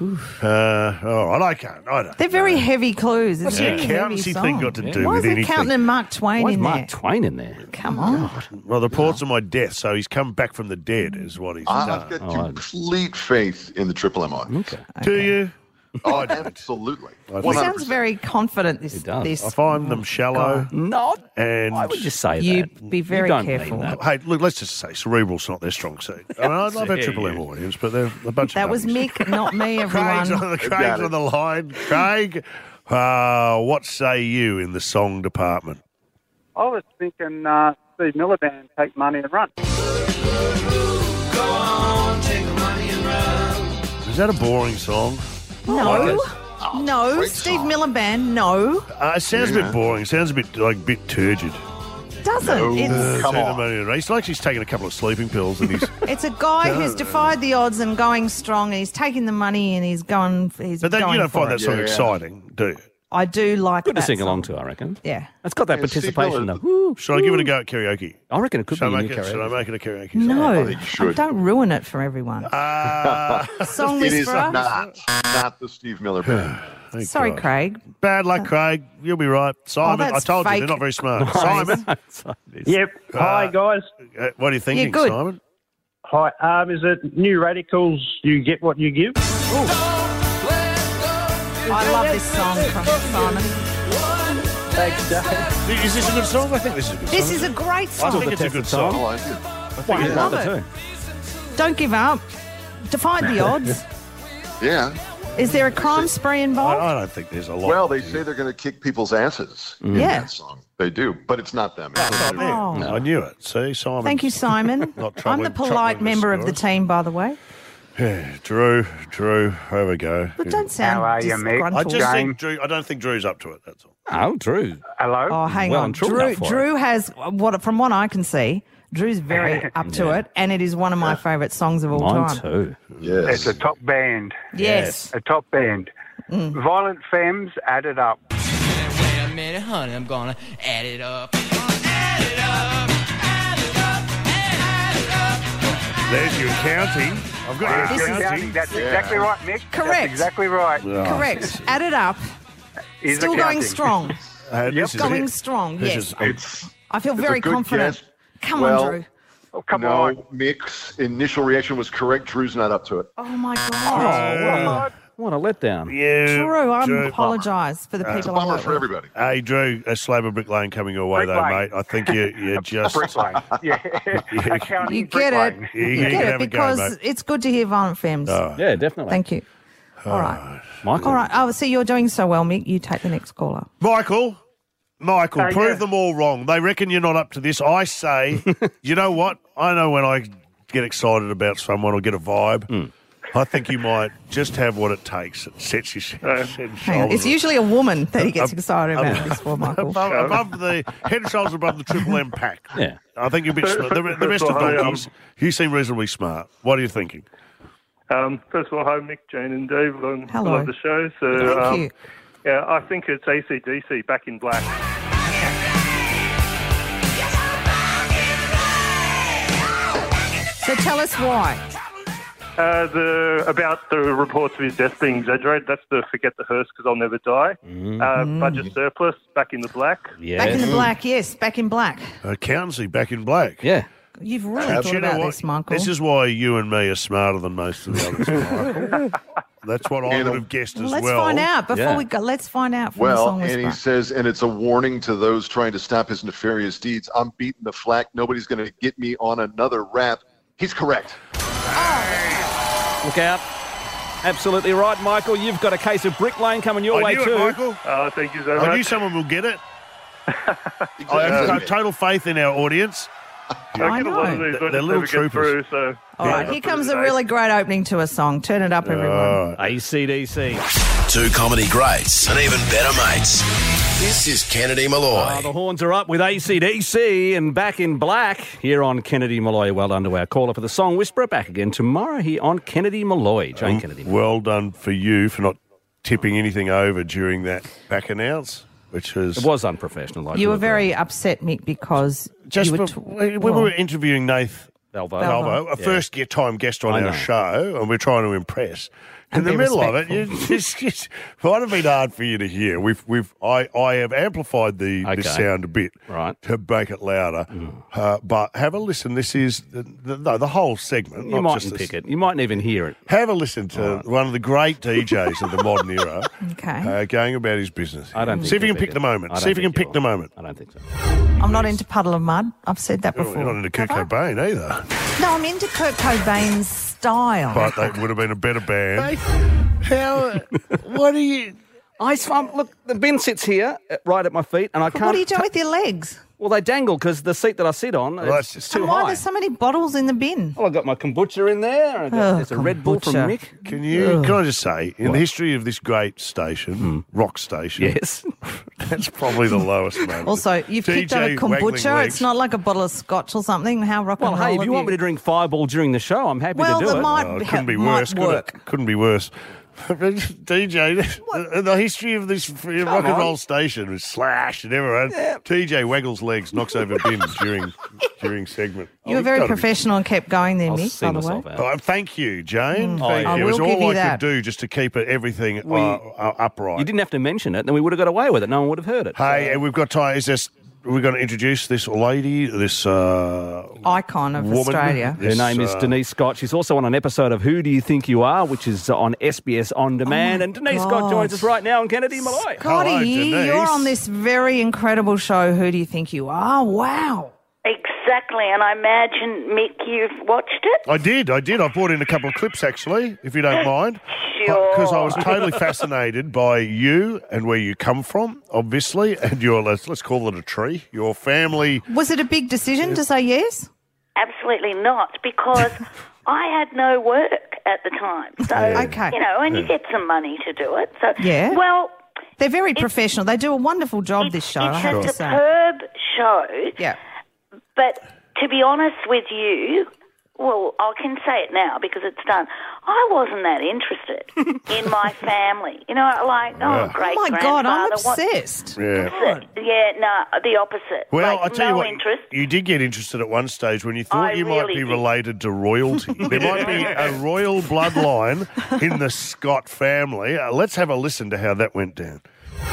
All right, I don't. They're very heavy clues. What's It's a the very heavy accountancy song. thing got to do Why with is anything? accountant and Mark Twain Why is in Mark there? Twain in there? Come on. Well, the reports of my death, so he's come back from the dead, is what he's I've done. got complete faith in the Triple MI. Okay. Do you? Oh, absolutely. I He 100%. sounds very confident. This. I find them shallow. No. And Why would you say You that? be very don't careful. mean that. Hey, look, let's just say cerebral's not their strong suit. I mean, I love our Triple M audience, but they're a bunch That of was dummies. Mick, not me, Craig's everyone. Craig's on the line. Craig, what say you in the song department? I was thinking Steve Miller Band, Take Money and Run. Is that a boring song? No. No. Steve Miller Band, no. It sounds a bit boring. It sounds a bit turgid. Doesn't. He's like he's taking a couple of sleeping pills and he's. It's a guy who's defied the odds and going strong, and he's taking the money and he's going. But then you don't find for that it. song exciting, do you? I do like Good that to sing song. along to, I reckon. Yeah. It's got that Yeah, Steve participation, Miller- though. Should I give it a go at karaoke? I reckon it could Should be I a new make it? Should I karaoke. make it a karaoke song? No, don't ruin it for everyone. Song It is whisperer. not the Steve Miller Band. Thank Sorry, God. Craig. Bad luck, Craig. You'll be right. Simon, I that's told you, fake. they're not very smart. Simon, Yep. Hi, guys. what are you thinking, good. Simon? Hi. Is it New Radicals, You Get What You Give? I love this song from Simon. Thanks, Dave. Is this a good song? I think this is a good song. This is a great I song. think it's a good song. Oh, I did. I love it. Don't give up. Defy the odds. Yeah. Is there a crime spree involved? I don't think there's a lot. Well, they say they're going to kick people's asses in Yeah. that song. They do, but it's not them. Oh. I knew it. See, Simon. Thank you, Simon. Not I'm troubling- the polite troubling member of the story. team, by the way. Yeah, Drew, there we go. But don't sound How are you, Mick? I disgruntled. just think Drew. I don't think Drew's up to it. That's all. Oh, Drew. Hello? Oh, hang Well on. and truly Drew, up for Drew has, from what I can see, Drew's very up to it, and it is one of my favourite songs of all Mine time. too. Yes. It's a top band. Yes. A top band. Violent Femmes, Add It Up. Wait a minute, honey, I'm gonna add it up. There's your counting. I've got your counting. That's exactly right, Mick. Correct. That's exactly right. Correct. Add it up. Is Still going accounting. strong. This is Going it. strong, This yes. is- I feel It's very a good confident. guess. Come Well, on, Drew. Oh, come no, on. Mick's initial reaction was correct. Drew's not up to it. Oh, my God. What a letdown. Yeah, Drew, I Drew. apologise for the It's a people I bummer work for with. everybody. Hey, Drew, a Slaver Brick Lane coming your way, Brick though, Lane. mate. I think you just... Brick Lane. Yeah. Accounting You Brick get it. Lane. You You can get have it a go, because mate. it's good to hear violent femmes. Yeah, definitely. Thank you. All right. Michael. All right. Oh, so you're doing so well, Mick. You take the next caller. Michael, prove yeah. them all wrong. They reckon you're not up to this. I say, you know what? I know when I get excited about someone or get a vibe, I think you might just have what it takes. It sets your Hang on. shoulders. It's usually a woman that he gets excited about this for, Michael. above the head and shoulders above the Triple M pack. Yeah. I think you're a bit smart. The rest of donkeys, you seem reasonably smart. What are you thinking? First of all, hi, Mick, Jane, and Dave. I Hello. love the show. So, Thank you. yeah, I think it's AC/DC, Back in Black. So tell us why. About the reports of his death being exaggerated. That's the Forget the Hearse because I'll never die. Budget surplus, Back in the Black. Yes. Back in the black, yes. Back in black. Accountancy back in black. Yeah. You've really Do thought you know about what? this, Michael. This is why you and me are smarter than most of the others, Michael. That's what I would have guessed as Let's well. find out before Yeah. we go. Let's find out from the Well, song and he whisperer. says, and it's a warning to those trying to stop his nefarious deeds. I'm beating the flack. Nobody's going to get me on another rap. He's correct. Look out. Absolutely right, Michael. You've got a case of Brick Lane coming your I way knew too. it, Michael. Thank you so I knew much. someone will get it. I have total faith in our audience. I get a lot of these. They're I just little never get troopers. through, so... All right, here comes a really great opening to a song. Turn it up, everyone. AC/DC. Two comedy greats and even better mates. This is Kennedy Malloy. The horns are up with AC/DC and Back in Black here on Kennedy Malloy. Well done to our caller for the song Whisperer. Back again tomorrow here on Kennedy Malloy. Jane Kennedy. Well done for you for not tipping anything over during that back announce, which was... It was unprofessional. I You do were agree. very upset, Mick, because Just you were when we were interviewing Nath Valvo, a first-time guest on our show, and we're trying to impress. In And the be middle of it, respectful. it might have been hard for you to hear. I have amplified the sound a bit to make it louder, but have a listen. This is the whole segment. You not mightn't just pick it. You mightn't even hear it. Have a listen to one of the great DJs of the modern era Okay. going about his business. I don't think See if you you'll can pick pick the it. moment. I don't See if you can think you pick the moment. I don't think so. I'm not into Puddle of Mud. I've said that You're before. not into Kurt Cobain either, No, I'm into Kurt Cobain's style. but they would have been a better band. How? What are you? Look, the bin sits here, right at my feet, and I can't. What do you do with your legs? Well, they dangle because the seat that I sit on it's too And why high. there's so many bottles in the bin? Well, I've got my kombucha in there. There's a Red Bull from kombucha. Mick. Can I just say, in the history of this great station, rock station, Yes. that's probably the lowest moment. Also, you've kicked over TJ waggling kombucha. legs. It's not like a bottle of scotch or something. How rock Well, and roll hey, if of you want me to drink Fireball during the show, I'm happy Well, to do that it. might Oh, it couldn't be might worse. Could work. it? Couldn't be worse. DJ, the history of this rock and on. roll station was slashed and everyone. TJ waggles legs, knocks over bins during segment. You were very professional and kept going there, Mick, by the way. Oh, thank you, Jane. Thank I you. It was will give all you I that. could do just to keep everything upright. You didn't have to mention it, then we would have got away with it. No one would have heard it. Hey, and we've got time. We're going to introduce this lady, this Icon of woman. Australia. Her name is Denise Scott. She's also on an episode of Who Do You Think You Are, which is on SBS On Demand. And Denise Scott joins us right now on Kennedy Malloy. Scotty, you're on this very incredible show, Who Do You Think You Are? Wow. Exactly, and I imagine, Mick, you've watched it? I did. I brought in a couple of clips, actually, if you don't mind. Sure. Because I was totally fascinated by you and where you come from, obviously, and your, let's call it a tree, your family. Was it a big decision to say yes? Absolutely not, because I had no work at the time. So, Okay. and you get some money to do it. So, Yeah. Well, They're very professional. They do a wonderful job, this show, I have it's to a say. superb show. Yeah. But to be honest with you, well, I can say it now because it's done. I wasn't that interested in my family. You know, like, great Oh, my God, I'm grandfather. obsessed. Yeah. Yeah, no, the opposite. Well, like, I tell you no what, interest. you did get interested at one stage when you thought I you might really be did. related to royalty. There might be a royal bloodline in the Scott family. Let's have a listen to how that went down.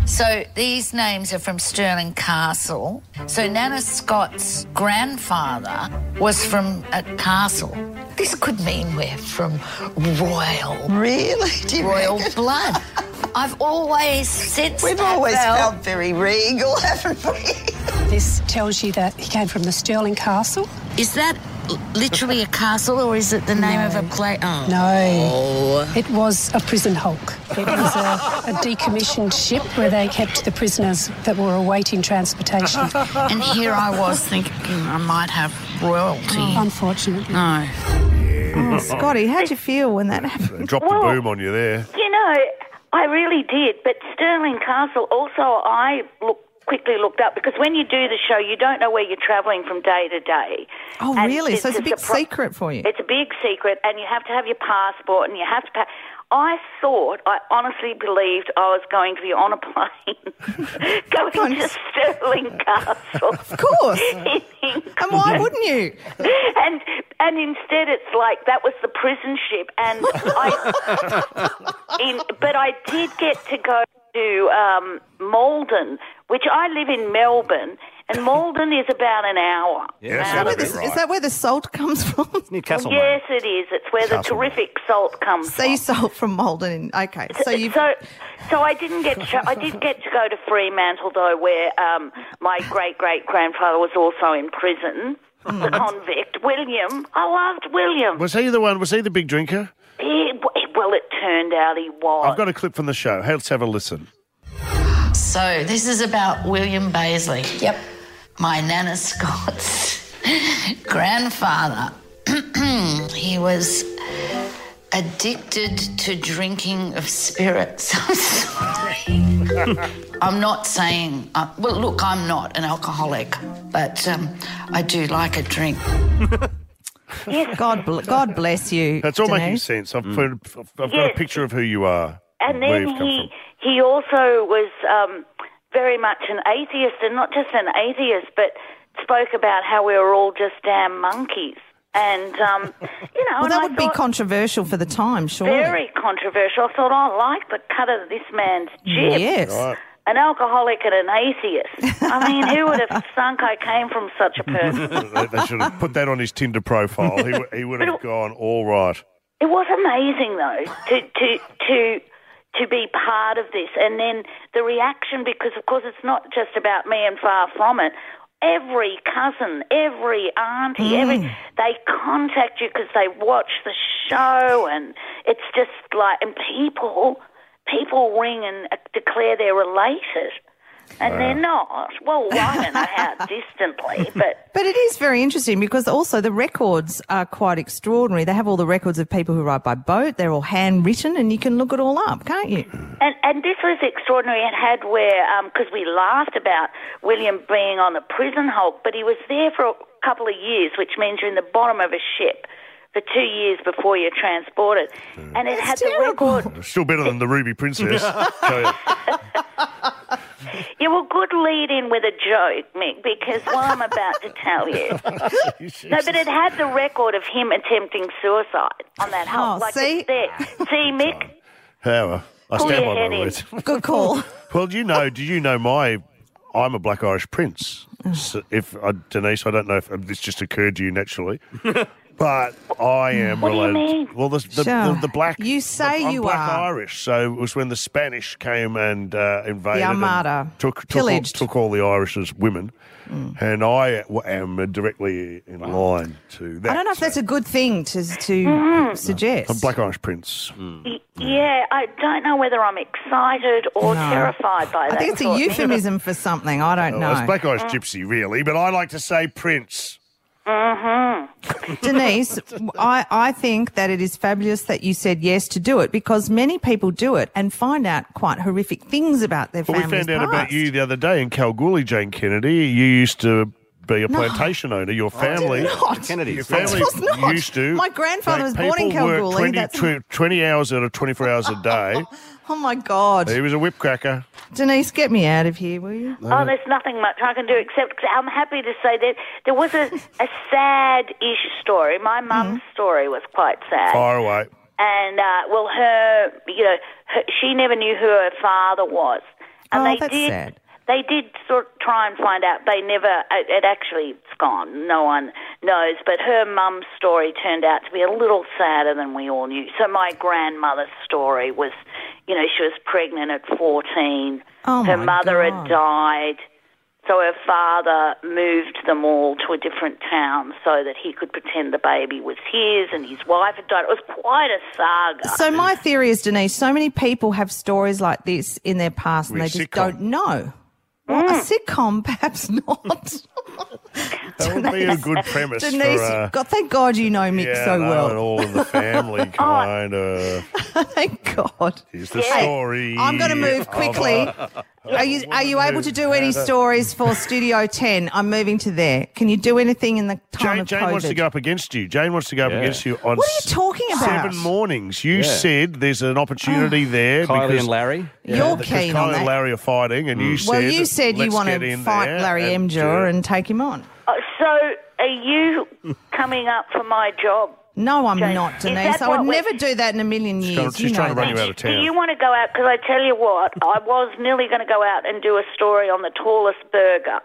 So these names are from Stirling Castle. So Nana Scott's grandfather was from a castle. This could mean we're from royal. Really? Do you royal reckon? blood. I've always sensed We've that, always Val. felt very regal, haven't we? This tells you that he came from the Stirling Castle. Is that literally a castle or is it the name of a place? Oh. No, it was a prison hulk. It was a decommissioned ship where they kept the prisoners that were awaiting transportation. And here I was thinking I might have royalty. Unfortunately. No. Oh, Scotty, how'd you feel when that happened? Dropped the boom on you there. You know, I really did. But Stirling Castle, also, I quickly looked up because when you do the show, you don't know where you're travelling from day to day. Oh, And really? So it's a big secret for you. It's a big secret, and you have to have your passport, and you have to pay. I honestly believed I was going to be on a plane going to Stirling Castle. Of course. And why wouldn't you? And instead it's like that was the prison ship. And but I did get to go to Malden, which I live in Melbourne, and Malden is about an hour. Is that where the salt comes from? Newcastle. Yes, it is. It's where the terrific salt comes from. Sea salt from Malden. Okay, So I didn't get to. I did get to go to Fremantle though, where my great grandfather was also in prison. The convict, William. I loved William. Was he the one? Was he the big drinker? Well, it turned out he was. I've got a clip from the show. Let's have a listen. So this is about William Baisley. Yep. My Nana Scott's grandfather. He was addicted to drinking of spirits. I'm sorry. I'm not saying... well, look, I'm not an alcoholic, but I do like a drink. Yes. God bless you. That's all making Denise. sense. I've got a picture of who you are. And where then you've come he also was very much an atheist, and not just an atheist, but spoke about how we were all just damn monkeys. And, Well, that would be controversial for the time, surely. very controversial. I thought, I like the cut of this man's jib. Yes. Right. An alcoholic and an atheist. I mean, who would have thunk I came from such a person? They should have put that on his Tinder profile. He would have gone all right. It was amazing, though, to be part of this. And then the reaction, because, of course, it's not just about me and far from it. Every cousin, every auntie, they contact you because they watch the show, and it's just like, and people ring and declare they're related, and they're not. Well, I don't know how distantly, but it is very interesting because also the records are quite extraordinary. They have all the records of people who ride by boat. They're all handwritten, and you can look it all up, can't you? And this was extraordinary. It had where, because we laughed about William being on the prison hulk, but he was there for a couple of years, which means you're in the bottom of a ship for 2 years before you're transported. And it had the record. Still better than the Ruby Princess. Tell you. You were good lead in with a joke, Mick, because what I'm about to tell you. No, but it had the record of him attempting suicide on that hulk. See? It's there. See, Mick? However, I Pull stand your by head my in. words. Good call. Well, did you know I'm a Black Irish prince. So Denise, I don't know if this just occurred to you naturally, but I am What do you related. mean? Well, the black. You say I'm you Black are. Irish, so it was when the Spanish came and invaded, The Armada. and took Pillaged. all the Irish as women, and I am directly in line to that. I don't know if that's a good thing to suggest. I'm Black Irish prince. Yeah, I don't know whether I'm excited or terrified by that. I think it's a euphemism for something. I don't know. Well, it's Black Irish gypsy, really, but I like to say prince. Denise, I think that it is fabulous that you said yes to do it because many people do it and find out quite horrific things about their Well, family's we found out past. about you the other day in Kalgoorlie, Jane Kennedy. You used to be a plantation owner. Your family, Kennedy. your family Of course not. used to. My grandfather was born in People Kalgoorlie. worked 20 hours out of 24 hours a day. Oh, my God. He was a whipcracker. Denise, get me out of here, will you? Oh, there's nothing much I can do except I'm happy to say that there was a sad-ish story. My mum's story was quite sad. Fire away. And, she never knew who her father was. And that's sad. They did sort of try and find out. They never. It's gone. No one knows. But her mum's story turned out to be a little sadder than we all knew. So my grandmother's story was, she was pregnant at 14. Oh, her my mother God. had died. So her father moved them all to a different town so that he could pretend the baby was his, and his wife had died. It was quite a saga. So my theory is, Denise, so many people have stories like this in their past and they just Sitcom. don't know. Well, a sitcom, perhaps not. That would be a good premise Denise, for... thank God you know Mick so well. And all in the family kind of... Thank God. Here's the story. I'm going to move quickly. Are you able to do any stories for Studio 10? I'm moving to there. Can you do anything in the time of Jane COVID? wants to go up against you. Jane wants to go up against you on What are you talking about? 7 mornings. You said there's an opportunity there. Kylie because, and Larry. You're because keen Kylie on and that. Larry are fighting, and you said, Well, you said you let's want get to in fight there Larry Emger and take him on. So are you coming up for my job? No, I'm Jane, not, is Denise. that I would what we- never do that in a million years. She's trying to run you out of Do town. you want to go out? Because I tell you what, I was nearly going to go out and do a story on the tallest burger.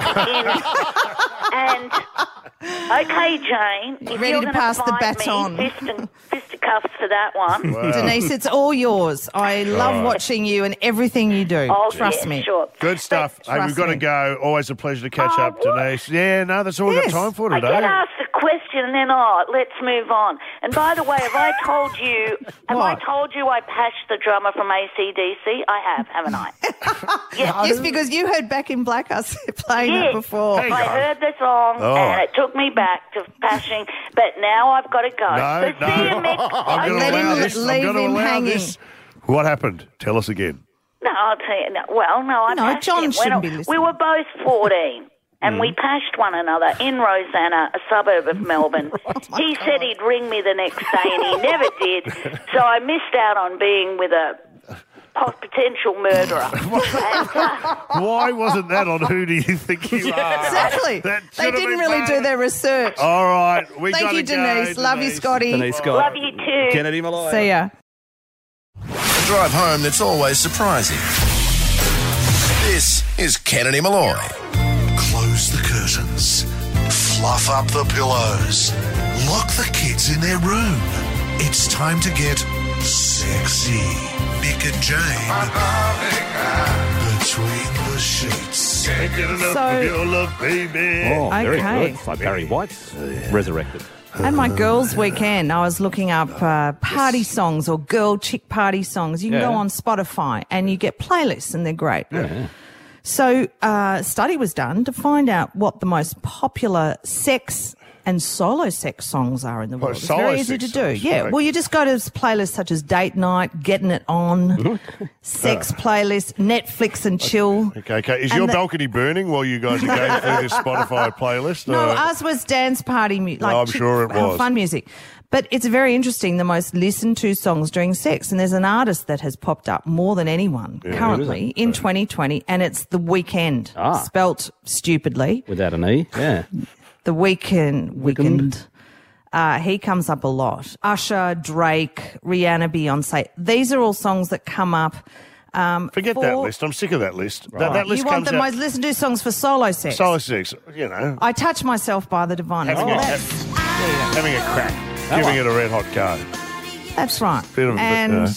And okay, Jane, if Ready you're to going pass the fight baton. me, fisticuffs for that one. Wow. Denise, it's all yours. I love watching you and everything you do. Oh, Trust yeah, me. Sure. Good stuff. Hey, we've trust got to me. go. Always a pleasure to catch up, Denise. Yeah, no, that's all we've got time for I today. get asked a question and then, let's move on. And by the way, have I told you I patched the drummer from AC/DC? I have, haven't I? Yes, because you heard Back in Black us playing it before. I heard the song and it took me back to pashing, but now I've got to go. No, so see you next I'm going to allow this. I'm going to allow hanging. this. What happened? Tell us again. No, I'll tell you. I pashed John him. shouldn't When be we were both 14. And we pashed one another in Rosanna, a suburb of Melbourne. He said he'd ring me the next day, and he never did. So I missed out on being with a potential murderer. Why wasn't that on Who Do You Think You Are? Exactly. That They should have didn't been really better. do their research. All right. We Thank gotta you, Denise. go, Love you, Scotty. Denise Scott. Love you too. Kennedy Malloy. See ya. A drive home that's always surprising. This is Kennedy Malloy. Close the curtains. Fluff up the pillows. Lock the kids in their room. It's time to get sexy. Mick and Jane. Between the sheets. Can't get enough of your love, baby. Oh, very Okay. good. It's like Barry White's Resurrected. And my girls' weekend, I was looking up party songs or girl chick party songs. You can go on Spotify and you get playlists and they're great. Yeah. So a study was done to find out what the most popular sex and solo sex songs are in the world. It's solo very easy sex to do. songs, Yeah. right. Well, you just go to playlists such as Date Night, Getting It On, Sex Playlist, Netflix and Chill. Okay. Is And your the- balcony burning while you guys are going through this Spotify playlist? No, or- ours was dance party music. I'm sure it was. Fun music. But it's very interesting, the most listened to songs during sex. And there's an artist that has popped up more than anyone currently in 2020, and it's The Weeknd, spelt stupidly. Without an E, yeah. The Weeknd. He comes up a lot. Usher, Drake, Rihanna, Beyonce. These are all songs that come up. Forget that list. I'm sick of that list. That list You want comes the out. most listened to songs for solo sex? Solo sex, I Touch Myself by The Diviners. Having Well, a- that's- having a crack. Giving it a red hot go. That's right. Bit of a- And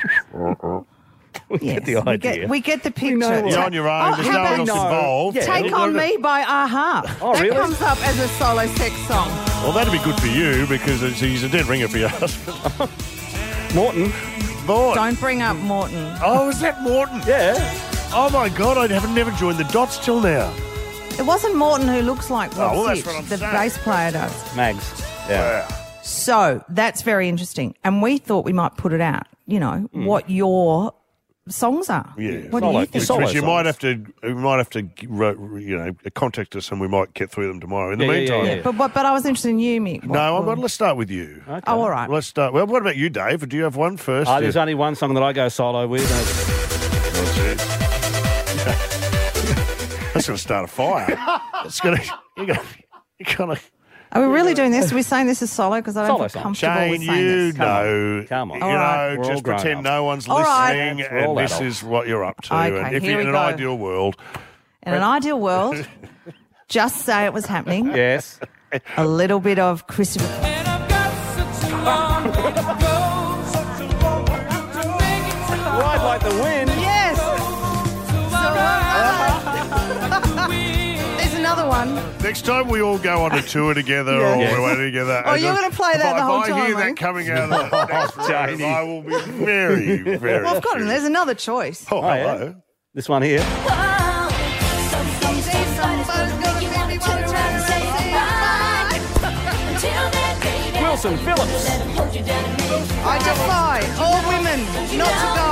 We get the idea. we get the picture. You're on your own. There's how no one about else involved. Take On Me by A-ha. Oh, that really? comes up as a solo sex song. Well, that'd be good for you because he's a dead ringer for your husband. Morton. Don't bring up Morton. Oh, is that Morton? Yeah. Oh, my God. I haven't never joined the dots till now. It wasn't Morton who looks like Rod well, that's Fitch, what I'm the saying. bass player does. Mags. Yeah. So that's very interesting. And we thought we might put it out, what your songs are. Yeah. What do you think? Which you might have to, contact us and we might get through them tomorrow. In the meantime. Yeah. But I was interested in you, Mick. Let's start with you. Okay. Oh, all right. Let's start. Well, what about you, Dave? Do you have one first? There's only one song that I go solo with. And That's going to start a fire. It's going to. You're going to. Are we really doing this? Are we saying this is solo? Because I don't feel comfortable Shane, with saying you this. know. Come on. You All right. know, We're all just grown pretend up. no one's All right. listening, We're all and this adults. is what you're up to. Okay, and if here you're we in an go. ideal world, In an ideal world, just say it was happening. Yes. A little bit of Christopher. Ride like the wind. Yes. There's another one. next time we all go on a tour together or we're together. Oh, you're going to play that the whole If I time, hear eh? that coming out of the next room, I will be very, very. Well, I've got him. There's another choice. Oh, hello. Yeah. This one here. Wilson Phillips. I defy all women not to go.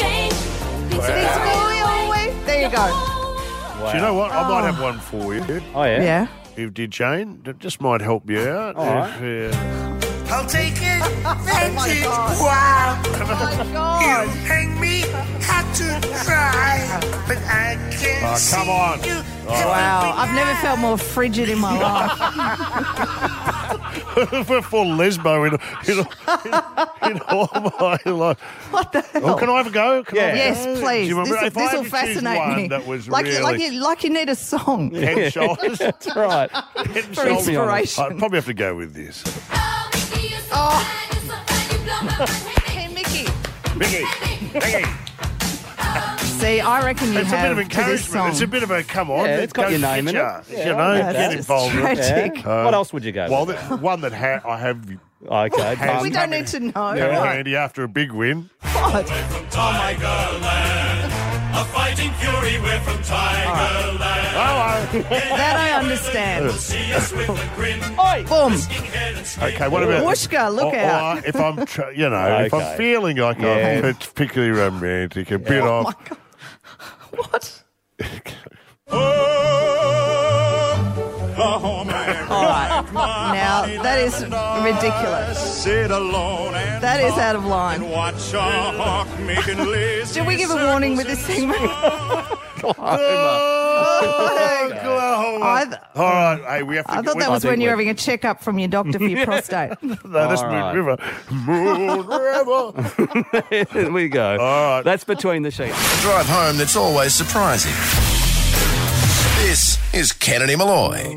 There you go. Do you know what? I might have one for you. Oh, yeah? Yeah. If did Jane, that just might help you out. All right. I'll take it. Vengeance. God. Wow. You hang me, had to try, but I can't Oh, come on. see you. Wow. I've never felt more frigid in my life. We're full lesbo in all my life. What the hell? Oh, can I have a go? Can I have a Yes, go? please. Do you remember- if I This had will to choose fascinate one me. That was like, really like you need a song. head and shoulders. That's right. Head and For shoulders. inspiration. I'd probably have to go with this. Oh. Hey, Mickey. Mickey. See, I reckon you It's a bit have of to this song. encouragement. It's a bit of a come on. Yeah, it's got go your name get in ya. it. You Yeah, know, that's get involved. tragic. What else would you go Well, with? one that I have. Okay. has We don't come need in- to know. come in handy after a big win. What? Tigerland, a fighting fury, we're from Tigerland. That I understand. See us with a grin. Boom. Okay, what about Whooshka, look out. Or if I'm, if Okay. I'm feeling like Yeah. I'm particularly romantic, a bit Oh of. my God. What? All right. Now, that is ridiculous. Sit alone and That is out of line. watch a hawk making lazy. Did we give a warning with this segment? Oklahoma. All right, hey, we have to. I thought that was when you're having a checkup from your doctor for your prostate. No, that's All Moon right. River. Moon River. There we go. All right. That's Between the Sheets. A drive home that's always surprising. This is Kennedy Malloy.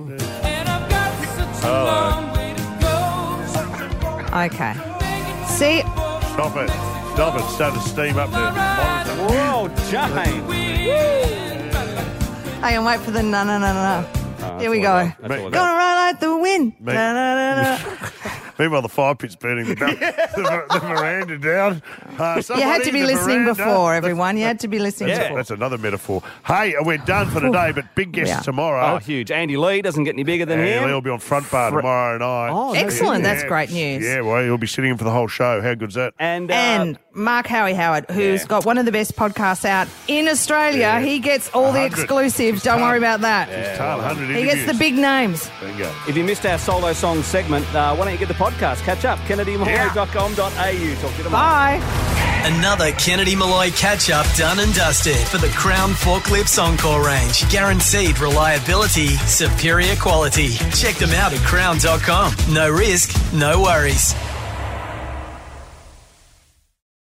Okay. See, Stop it. Stop it. Start to steam up there. Whoa, Jane. hang on, wait for the no. Here we go. That's all I Gonna got. ride like the wind. Mate. Na. Meanwhile, the fire pit's burning the veranda down. You had to be listening before, everyone. You had to be listening before. That's another metaphor. Hey, we're done for today, but big guest Yeah. tomorrow. Oh, huge. Andy Lee doesn't get any bigger than And him. he'll be on front bar tomorrow night. Oh, Excellent. Yeah. That's great news. Yeah, well, he'll be sitting in for the whole show. How good's that? And Mark Howard, who's got one of the best podcasts out in Australia. Yeah. He gets all the 100. exclusive. Don't worry about that. He's done 100 He gets the interviews. big names. There you go. if you missed our solo song segment, why don't you get the podcast? Catch up. KennedyMalloy.com.au. Talk to you tomorrow. Bye. Another Kennedy Malloy catch-up done and dusted for the Crown Forklifts Encore range. Guaranteed reliability, superior quality. Check them out at crown.com. No risk, no worries.